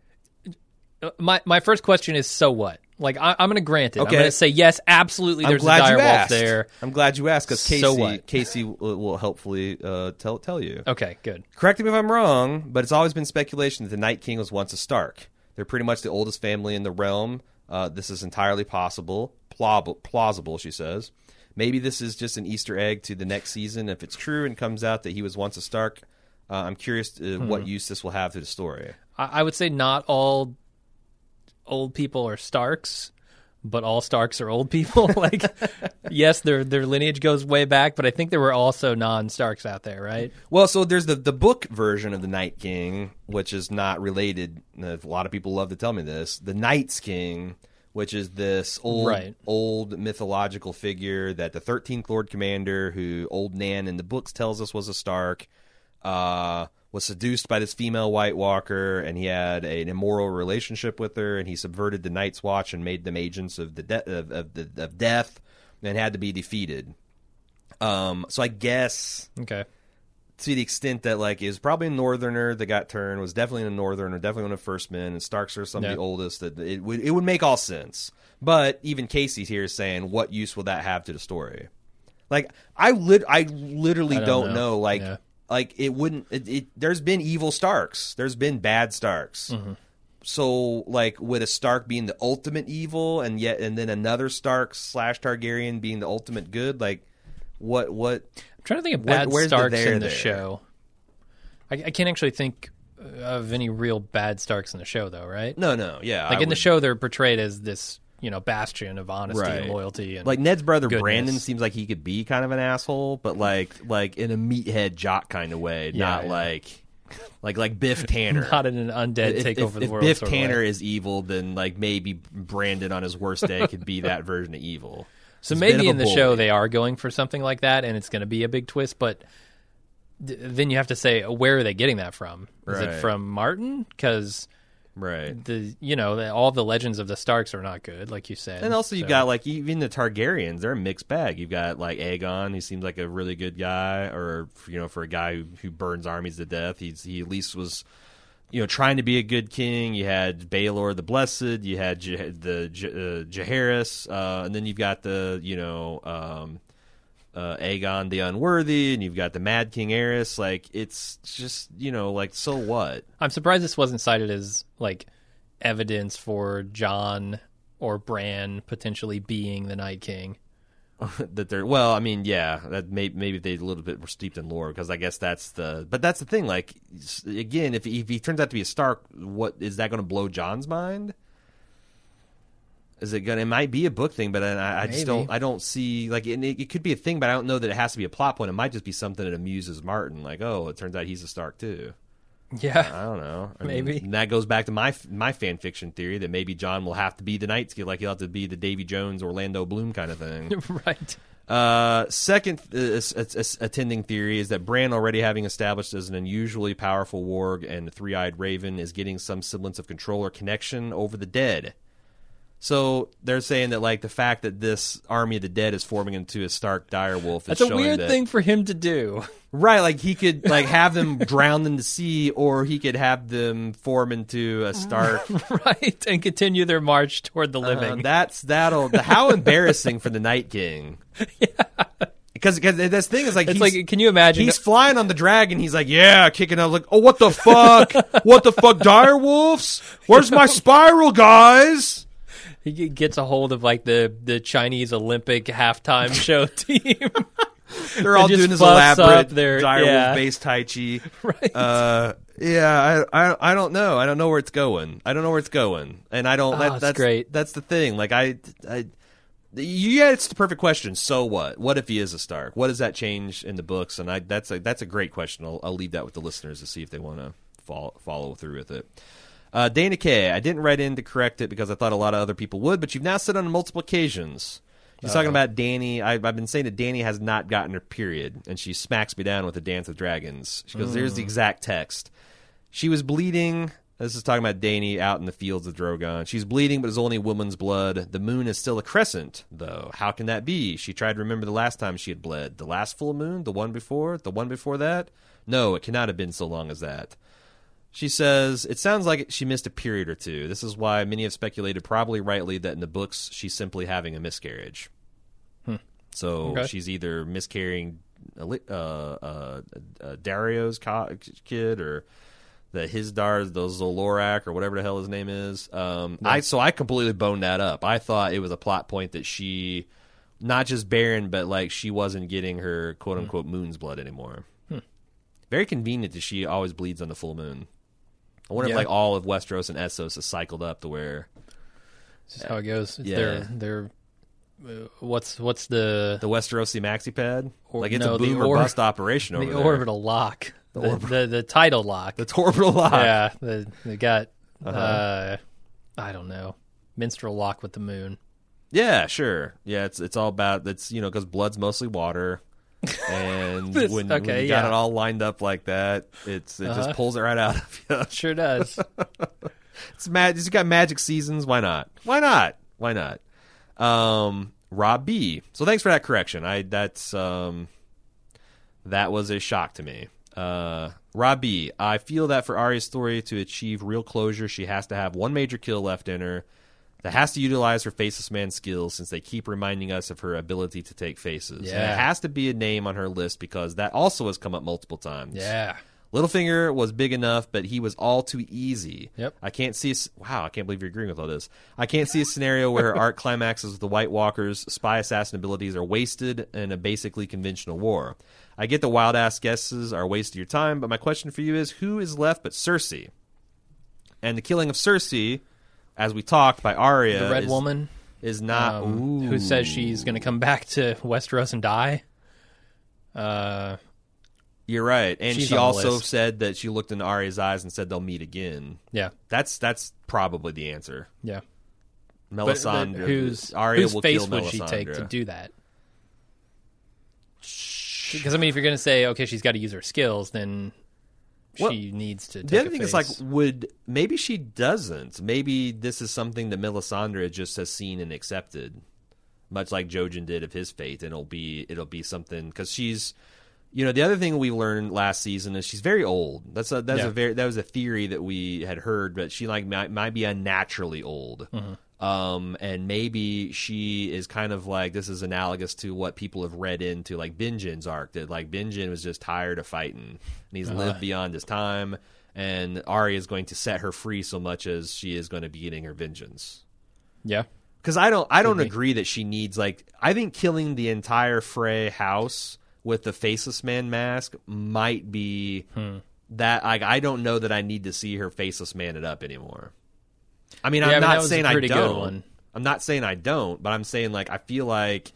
My my first question is, so what? Like, I, I'm going to grant it. I'm Okay. going to say, yes, absolutely, I'm there's a glad you direwolf asked. there. I'm glad you asked because Casey, So what? Casey will, will helpfully uh, tell tell you. Okay, good. Correct me if I'm wrong, but it's always been speculation that the Night King was once a Stark. They're pretty much the oldest family in the realm. Uh, this is entirely possible, Plaub- plausible, she says. Maybe this is just an Easter egg to the next season. If it's true and comes out that he was once a Stark, uh, I'm curious uh, Hmm. what use this will have to the story. I, I would say not all old people are Starks, but all Starks are old people. Like, yes, their their lineage goes way back, but I think there were also non-Starks out there, right? Well, so there's the the book version of the Night King, which is not related. A lot of people love to tell me this. The Night's King, which is this old Right. old mythological figure that the thirteenth Lord Commander, who old Nan in the books tells us was a Stark, uh, was seduced by this female White Walker, and he had an immoral relationship with her, and he subverted the Night's Watch and made them agents of the de- of, of, the, of death, and had to be defeated. Um, so I guess Okay. to the extent that like it was probably a Northerner that got turned, was definitely a Northerner, definitely one of the first men, and Starks are some Yeah. of the oldest. That it would it would make all sense. But even Casey's here saying, what use will that have to the story? Like I lit I literally I don't, don't know. know. Like Yeah. like it wouldn't. It, it, there's been evil Starks. There's been bad Starks. Mm-hmm. So like with a Stark being the ultimate evil, and yet and then another Stark slash Targaryen being the ultimate good. Like what what. I'm trying to think of Where- bad where's the Starks there in the there? show. I, I can't actually think of any real bad Starks in the show, though, right? No, no, yeah. Like I in the would- show, they're portrayed as this, you know, bastion of honesty Right. and loyalty. And Like Ned's brother goodness. Brandon seems like he could be kind of an asshole, but like like in a meathead jock kind of way, Yeah, not yeah. like like like Biff Tanner. not in an undead if, take if, over the if world. Biff sort of Tanner way. is evil, then like maybe Brandon on his worst day could be that version of evil. So He's a bit maybe of in a the show bully. they are going for something like that, and it's going to be a big twist. But th- then you have to say, where are they getting that from? Is Right. it from Martin? Because Right. the you know the, all the legends of the Starks are not good, like you said. And also you So- got like even the Targaryens, they're a mixed bag. You've got like Aegon, he seems like a really good guy, or you know, for a guy who, who burns armies to death, he's he at least was, you know, trying to be a good king. You had Baelor the Blessed, you had Je- the Je- uh, Jaehaerys, uh, and then you've got the you know um, uh, Aegon the Unworthy, and you've got the Mad King Aerys. Like it's just you know like so what? I'm surprised this wasn't cited as like evidence for Jon or Bran potentially being the Night King. that they're well, I mean, yeah, that may, maybe they a little bit were steeped in lore because I guess that's the. But that's the thing. Like s- again, if if he turns out to be a Stark, what is that going to blow John's mind? Is it gonna? It might be a book thing, but I, I just Maybe. don't. I don't see like it, it could be a thing, but I don't know that it has to be a plot point. It might just be something that amuses Martin. Like, oh, it turns out he's a Stark too. Yeah, I don't know. I mean, Maybe. and that goes back to my my fan fiction theory that maybe John will have to be the Night King, like he'll have to be the Davy Jones, Orlando Bloom kind of thing. right. Uh, second uh, s- s- s- attending theory is that Bran, already having established as an unusually powerful warg and a three-eyed raven, is getting some semblance of control or connection over the dead. So they're saying that like the fact that this army of the dead is forming into a Stark direwolf is That's a showing weird that, thing for him to do. right? Like he could like have them drown in the sea, or he could have them form into a Stark. Right, and continue their march toward the Uh, living. that's that'll the, how embarrassing for the Night King. Yeah, because because this thing is like it's he's, like, can you imagine? he's flying on the dragon. He's like, yeah, kicking out like, oh, what the fuck? What the fuck, dire wolves? Where's my spiral, guys? he g- gets a hold of like the the Chinese Olympic halftime show team. They're all just doing this fuss up elaborate their- dire yeah. wolf based tai chi. Right. Uh, yeah, I, I I don't know. I don't know where it's going. I don't know where it's going, and I don't. Oh, that, it's that's great. That's the thing. Like I, I, yeah, it's the perfect question. So what? What if he is a Stark? What does that change in the books? And I, that's a that's a great question. I'll, I'll leave that with the listeners to see if they want to follow follow through with it. Uh, Dana K, I didn't write in to correct it because I thought a lot of other people would, but you've now said on multiple occasions. She's talking about Dany. I, I've been saying that Dany has not gotten her period, and she smacks me down with the Dance with Dragons. She goes, "There's the exact text. She was bleeding." This is talking about Dany out in the fields of Drogon. She's bleeding, but it's only a woman's blood. The moon is still a crescent, though. How can that be? She tried to remember the last time she had bled. The last full moon? The one before? The one before that? No, it cannot have been so long as that. She says, it sounds like she missed a period or two. This is why many have speculated, probably rightly, that in the books she's simply having a miscarriage. Hmm. So Okay. she's either miscarrying uh, uh, uh, uh, Dario's co- kid or the Hizdar, the Zolorak, or whatever the hell his name is. Um, I So I completely boned that up. I thought it was a plot point that she, not just barren, but like she wasn't getting her quote-unquote moon's blood anymore. Hmm. Very convenient that she always bleeds on the full moon. I wonder Yeah. if like all of Westeros and Essos is cycled up to where This is how it goes. It's Yeah. They're they're uh, what's what's the the Westerosi maxi pad, Or- like it's no, a the boom or or- bust operation over the there. orbital lock, the the, the, title lock. It's orbital lock. Yeah, the they got Uh-huh. uh, I don't know, Minstrel lock with the moon. Yeah, sure. Yeah, it's it's all about that's you know because blood's mostly water, and This- when, okay, when you got yeah. it all lined up like that, it's it Uh-huh. just pulls it right out of you. Sure does. It's mag- It's got magic seasons. Why not? Why not? Why not? Um, Rob B. So thanks for that correction. I that's um, that was a shock to me. Uh, Rob B. I feel that for Arya's story to achieve real closure, she has to have one major kill left in her that has to utilize her Faceless Man skills, since they keep reminding us of her ability to take faces. And Yeah. it has to be a name on her list because that also has come up multiple times. Yeah. Littlefinger was big enough, but he was all too easy. Yep. I can't see. A, s- wow, I can't believe you're agreeing with all this. I can't see a scenario where her arc climaxes with the White Walkers' spy assassin abilities are wasted in a basically conventional war. I get the wild ass guesses are a waste of your time, but my question for you is: who is left but Cersei? And the killing of Cersei, as we talked by Arya, The Red is, Woman, is not um, who says she's going to come back to Westeros and die. Uh, You're right, and She's she on the also list. said that she looked into Arya's eyes and said they'll meet again. yeah, That's that's probably the answer. yeah. But, Melisandre, but whose Arya whose will face kill would she take Melisandre. to do that? Because I mean, if you're going to say, okay, she's got to use her skills, then Well, she needs to. Take The other a thing is, face. like, would maybe she doesn't? Maybe this is something that Melisandre just has seen and accepted, much like Jojen did of his fate, and it'll be it'll be something because she's, you know, the other thing we learned last season is she's very old. That's a that's Yeah. a very that was a theory that we had heard, but she like might, might be unnaturally old. Mm-hmm. Um, and maybe she is kind of like, this is analogous to what people have read into like Benjen's arc, that like Benjen was just tired of fighting and he's Uh-huh. lived beyond his time, and Arya is going to set her free so much as she is going to be getting her vengeance. yeah, Because I don't, I don't be. agree that she needs like. I think killing the entire Frey house with the Faceless Man mask might be Hmm. that. Like, I don't know that I need to see her Faceless Man it up anymore. I mean, Yeah, I'm I mean, that not was a saying I pretty good don't. one. I'm not saying I don't, but I'm saying like I feel like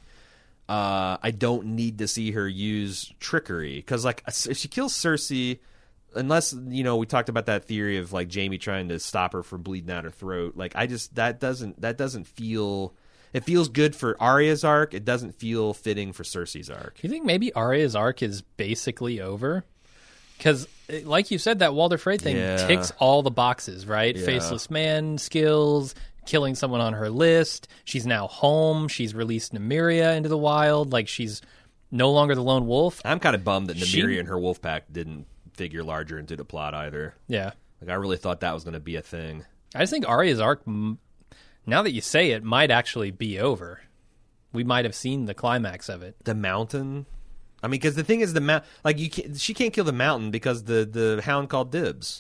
uh, I don't need to see her use trickery because like if she kills Cersei. Unless, you know, we talked about that theory of like Jaime trying to stop her from bleeding out her throat. Like, I just that doesn't that doesn't feel. It feels good for Arya's arc. It doesn't feel fitting for Cersei's arc. do you think maybe Arya's arc is basically over? Because, like you said, that Walder Frey thing Yeah. ticks all the boxes, right? Yeah. Faceless Man skills, killing someone on her list. She's now home. She's released Nymeria into the wild. Like, she's no longer the lone wolf. I'm kind of bummed that She- Nymeria and her wolf pack didn't figure larger into the plot either. Yeah. Like, I really thought that was going to be a thing. I just think Arya's arc, m- now that you say it, might actually be over. We might have seen the climax of it. The mountain. I mean, because the thing is, the mount like you can't, she can't kill the mountain because the the hound called dibs.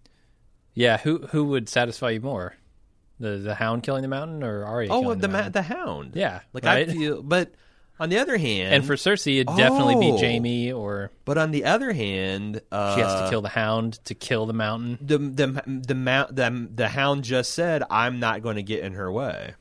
Yeah, who who would satisfy you more? The the hound killing the mountain or Arya Oh, killing the the ma- mountain? the hound. Yeah, like right? I feel, but on the other hand, And for Cersei, it'd definitely Oh. be Jaime, or but on the other hand, uh, she has to kill the hound to kill the mountain. the the the mount the, the hound just said, "I'm not going to get in her way."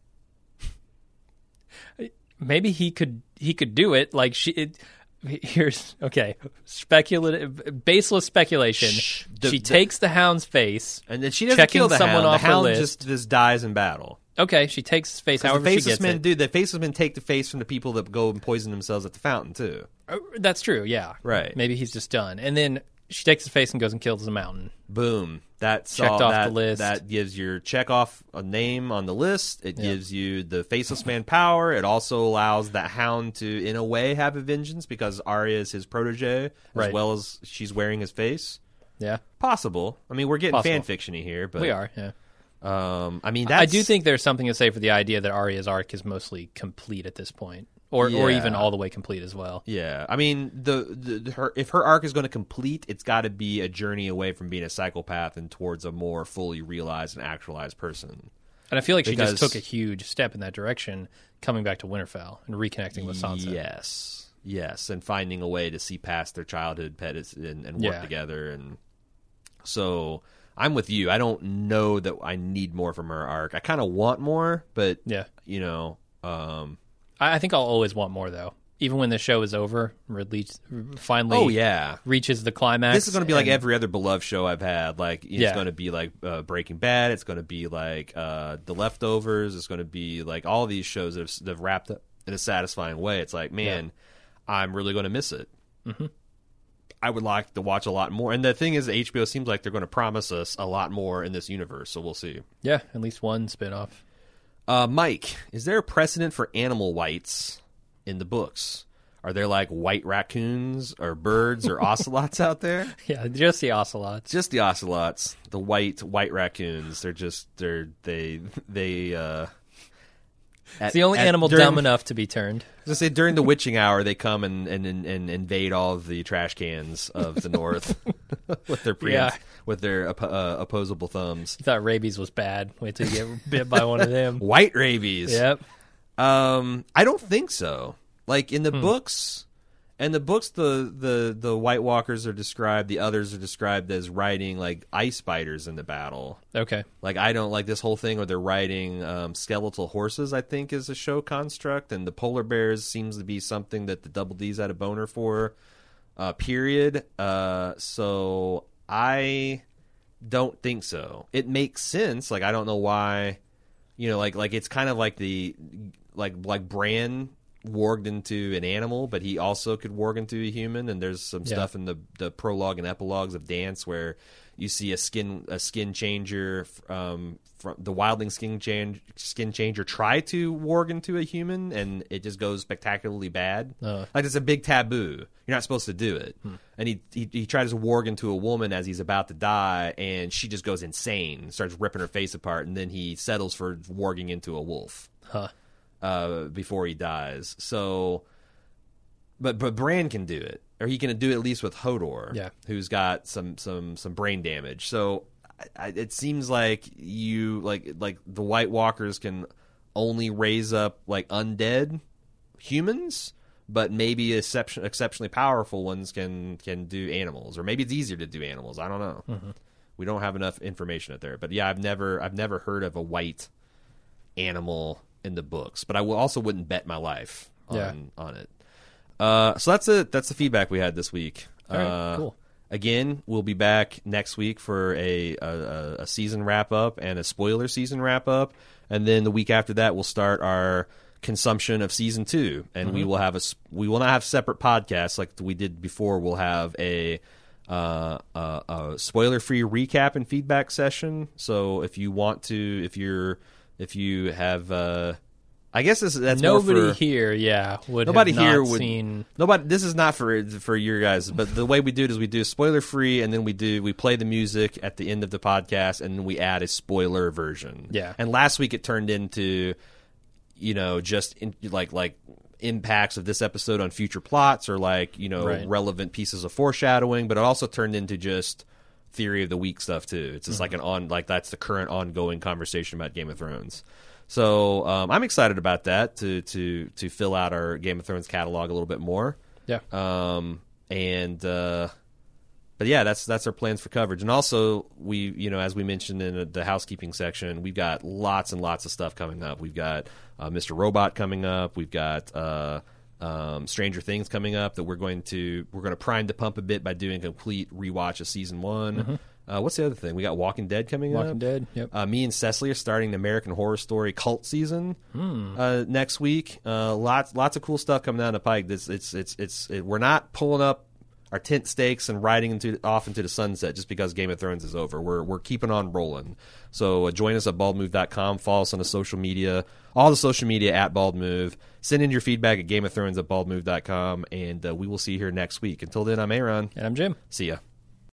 Maybe he could he could do it. Like she. It, here's okay. Speculative, baseless speculation. Shh. The- she the- takes the hound's face. And then she doesn't Checking kill the someone hound. off the her hound list. just just dies in battle. Okay, she takes his face. Because However the she faceless gets men it. do. The faceless men take the face from the people that go and poison themselves at the fountain too. Uh, That's true. Yeah. Right. Maybe he's just done. And then she takes his face and goes and kills the mountain. Boom. That's Checked all, off that, the list. That gives your check off a name on the list. It Yeah. gives you the faceless man power. It also allows that hound to, in a way, have a vengeance because Arya is his protege as Right. well as she's wearing his face. Yeah. Possible. I mean, we're getting Possible. fan fictiony here, but We are. Yeah. Um, I mean, that's, I do think there's something to say for the idea that Arya's arc is mostly complete at this point, or or Yeah. even all the way complete as well. Yeah, I mean, the, the her if her arc is going to complete, it's got to be a journey away from being a psychopath and towards a more fully realized and actualized person. And I feel like she Because- just took a huge step in that direction, coming back to Winterfell and reconnecting with Sansa. Yes, yes, and finding a way to see past their childhood pets and, and work Yeah. together. And so I'm with you. I don't know that I need more from her arc. I kind of want more, but Yeah. you know, um, I, I think I'll always want more though. even when the show is over, Ridley finally Oh yeah, reaches the climax. this is going to be like and- every other beloved show I've had. Like it's Yeah. going to be like uh, Breaking Bad. It's going to be like uh, The Leftovers. It's going to be like all these shows that have, that have wrapped up in a satisfying way. It's like, man, I'm really going to miss it. Mm-hmm. I would like to watch a lot more. And the thing is, H B O seems like they're going to promise us a lot more in this universe. So we'll see. Yeah, at least one spinoff. Uh, Mike, is there a precedent for animal whites in the books? Are there like white raccoons or birds or ocelots out there? Yeah, just the ocelots. Just the ocelots, the white white raccoons. They're just they're they they. Uh, It's the only at- animal during- dumb enough to be turned. I was gonna say during the witching hour, they come and, and, and, and invade all of the trash cans of the north with their pre- Yeah. with their op- uh, opposable thumbs. You thought rabies was bad. Wait till you get bit by one of them. White rabies. Yep. Um, I don't think so. Like in the Hmm. books, and the books, the, the the White Walkers are described. The others are described as riding like ice spiders in the battle. Okay. Like I don't like this whole thing where they're riding um, skeletal horses. I think is a show construct, and the polar bears seems to be something that the Double D's had a boner for. Uh, period. Uh, so I don't think so. It makes sense. Like I don't know why. You know, like like it's kind of like the like like Bran warged into an animal, but he also could warg into a human. And there's some Yeah. stuff in the the prologue and epilogues of Dance where you see a skin a skin changer um, from the wildling skin change skin changer try to warg into a human, and it just goes spectacularly bad. Uh. Like it's a big taboo. You're not supposed to do it. And he, he he tries to warg into a woman as he's about to die, and she just goes insane, starts ripping her face apart, and then he settles for warging into a wolf Huh. uh, before he dies. So, but but Bran can do it, or he can do it at least with Hodor, Yeah. who's got some some some brain damage. So I, I, it seems like you like like the White Walkers can only raise up like undead humans, but maybe exception, exceptionally powerful ones can can do animals, or maybe it's easier to do animals. I don't know. Mm-hmm. We don't have enough information out there, but yeah, I've never I've never heard of a white animal in the books, but I will also wouldn't bet my life on Yeah. on it. Uh, so that's it. That's the feedback we had this week. All right, uh, cool. Again, we'll be back next week for a, a a season wrap up and a spoiler season wrap up, and then the week after that we'll start our consumption of season two, and Mm-hmm. we will have a s- we will not have separate podcasts like we did before. We'll have a uh, a, a spoiler free recap and feedback session. So if you want to, if you're if you have, uh, I guess this, that's Nobody more for, here, yeah, would Nobody have not here would. seen. Nobody. This is not for for your guys, but the way we do it is we do spoiler free, and then we do we play the music at the end of the podcast, and then we add a spoiler version. Yeah. And last week it turned into, you know, just in, like like impacts of this episode on future plots, or like you know Right. relevant pieces of foreshadowing, but it also turned into just theory of the week stuff too. It's just Mm-hmm. like an on like that's the current ongoing conversation about Game of Thrones. So um, I'm excited about that to to to fill out our Game of Thrones catalog a little bit more. Yeah. Um, and uh, but yeah, that's that's our plans for coverage. And also, we you know as we mentioned in the housekeeping section, we've got lots and lots of stuff coming up. We've got uh, Mister Robot coming up. We've got uh, um, Stranger Things coming up that we're going to we're going to prime the pump a bit by doing a complete rewatch of season one. Uh, what's the other thing? We got Walking Dead coming up. Walking Dead, yep. Uh, me and Cecily are starting the American Horror Story cult season uh, next week. Uh, lots, lots of cool stuff coming down the pike. It's, it's, it's, it's. It, we're not pulling up our tent stakes and riding into off into the sunset just because Game of Thrones is over. We're we're keeping on rolling. So uh, join us at bald move dot com. Follow us on the social media, all the social media at baldmove. Send in your feedback at Game of Thrones at bald move dot com, and uh, we will see you here next week. Until then, I'm Aaron. And I'm Jim. See ya.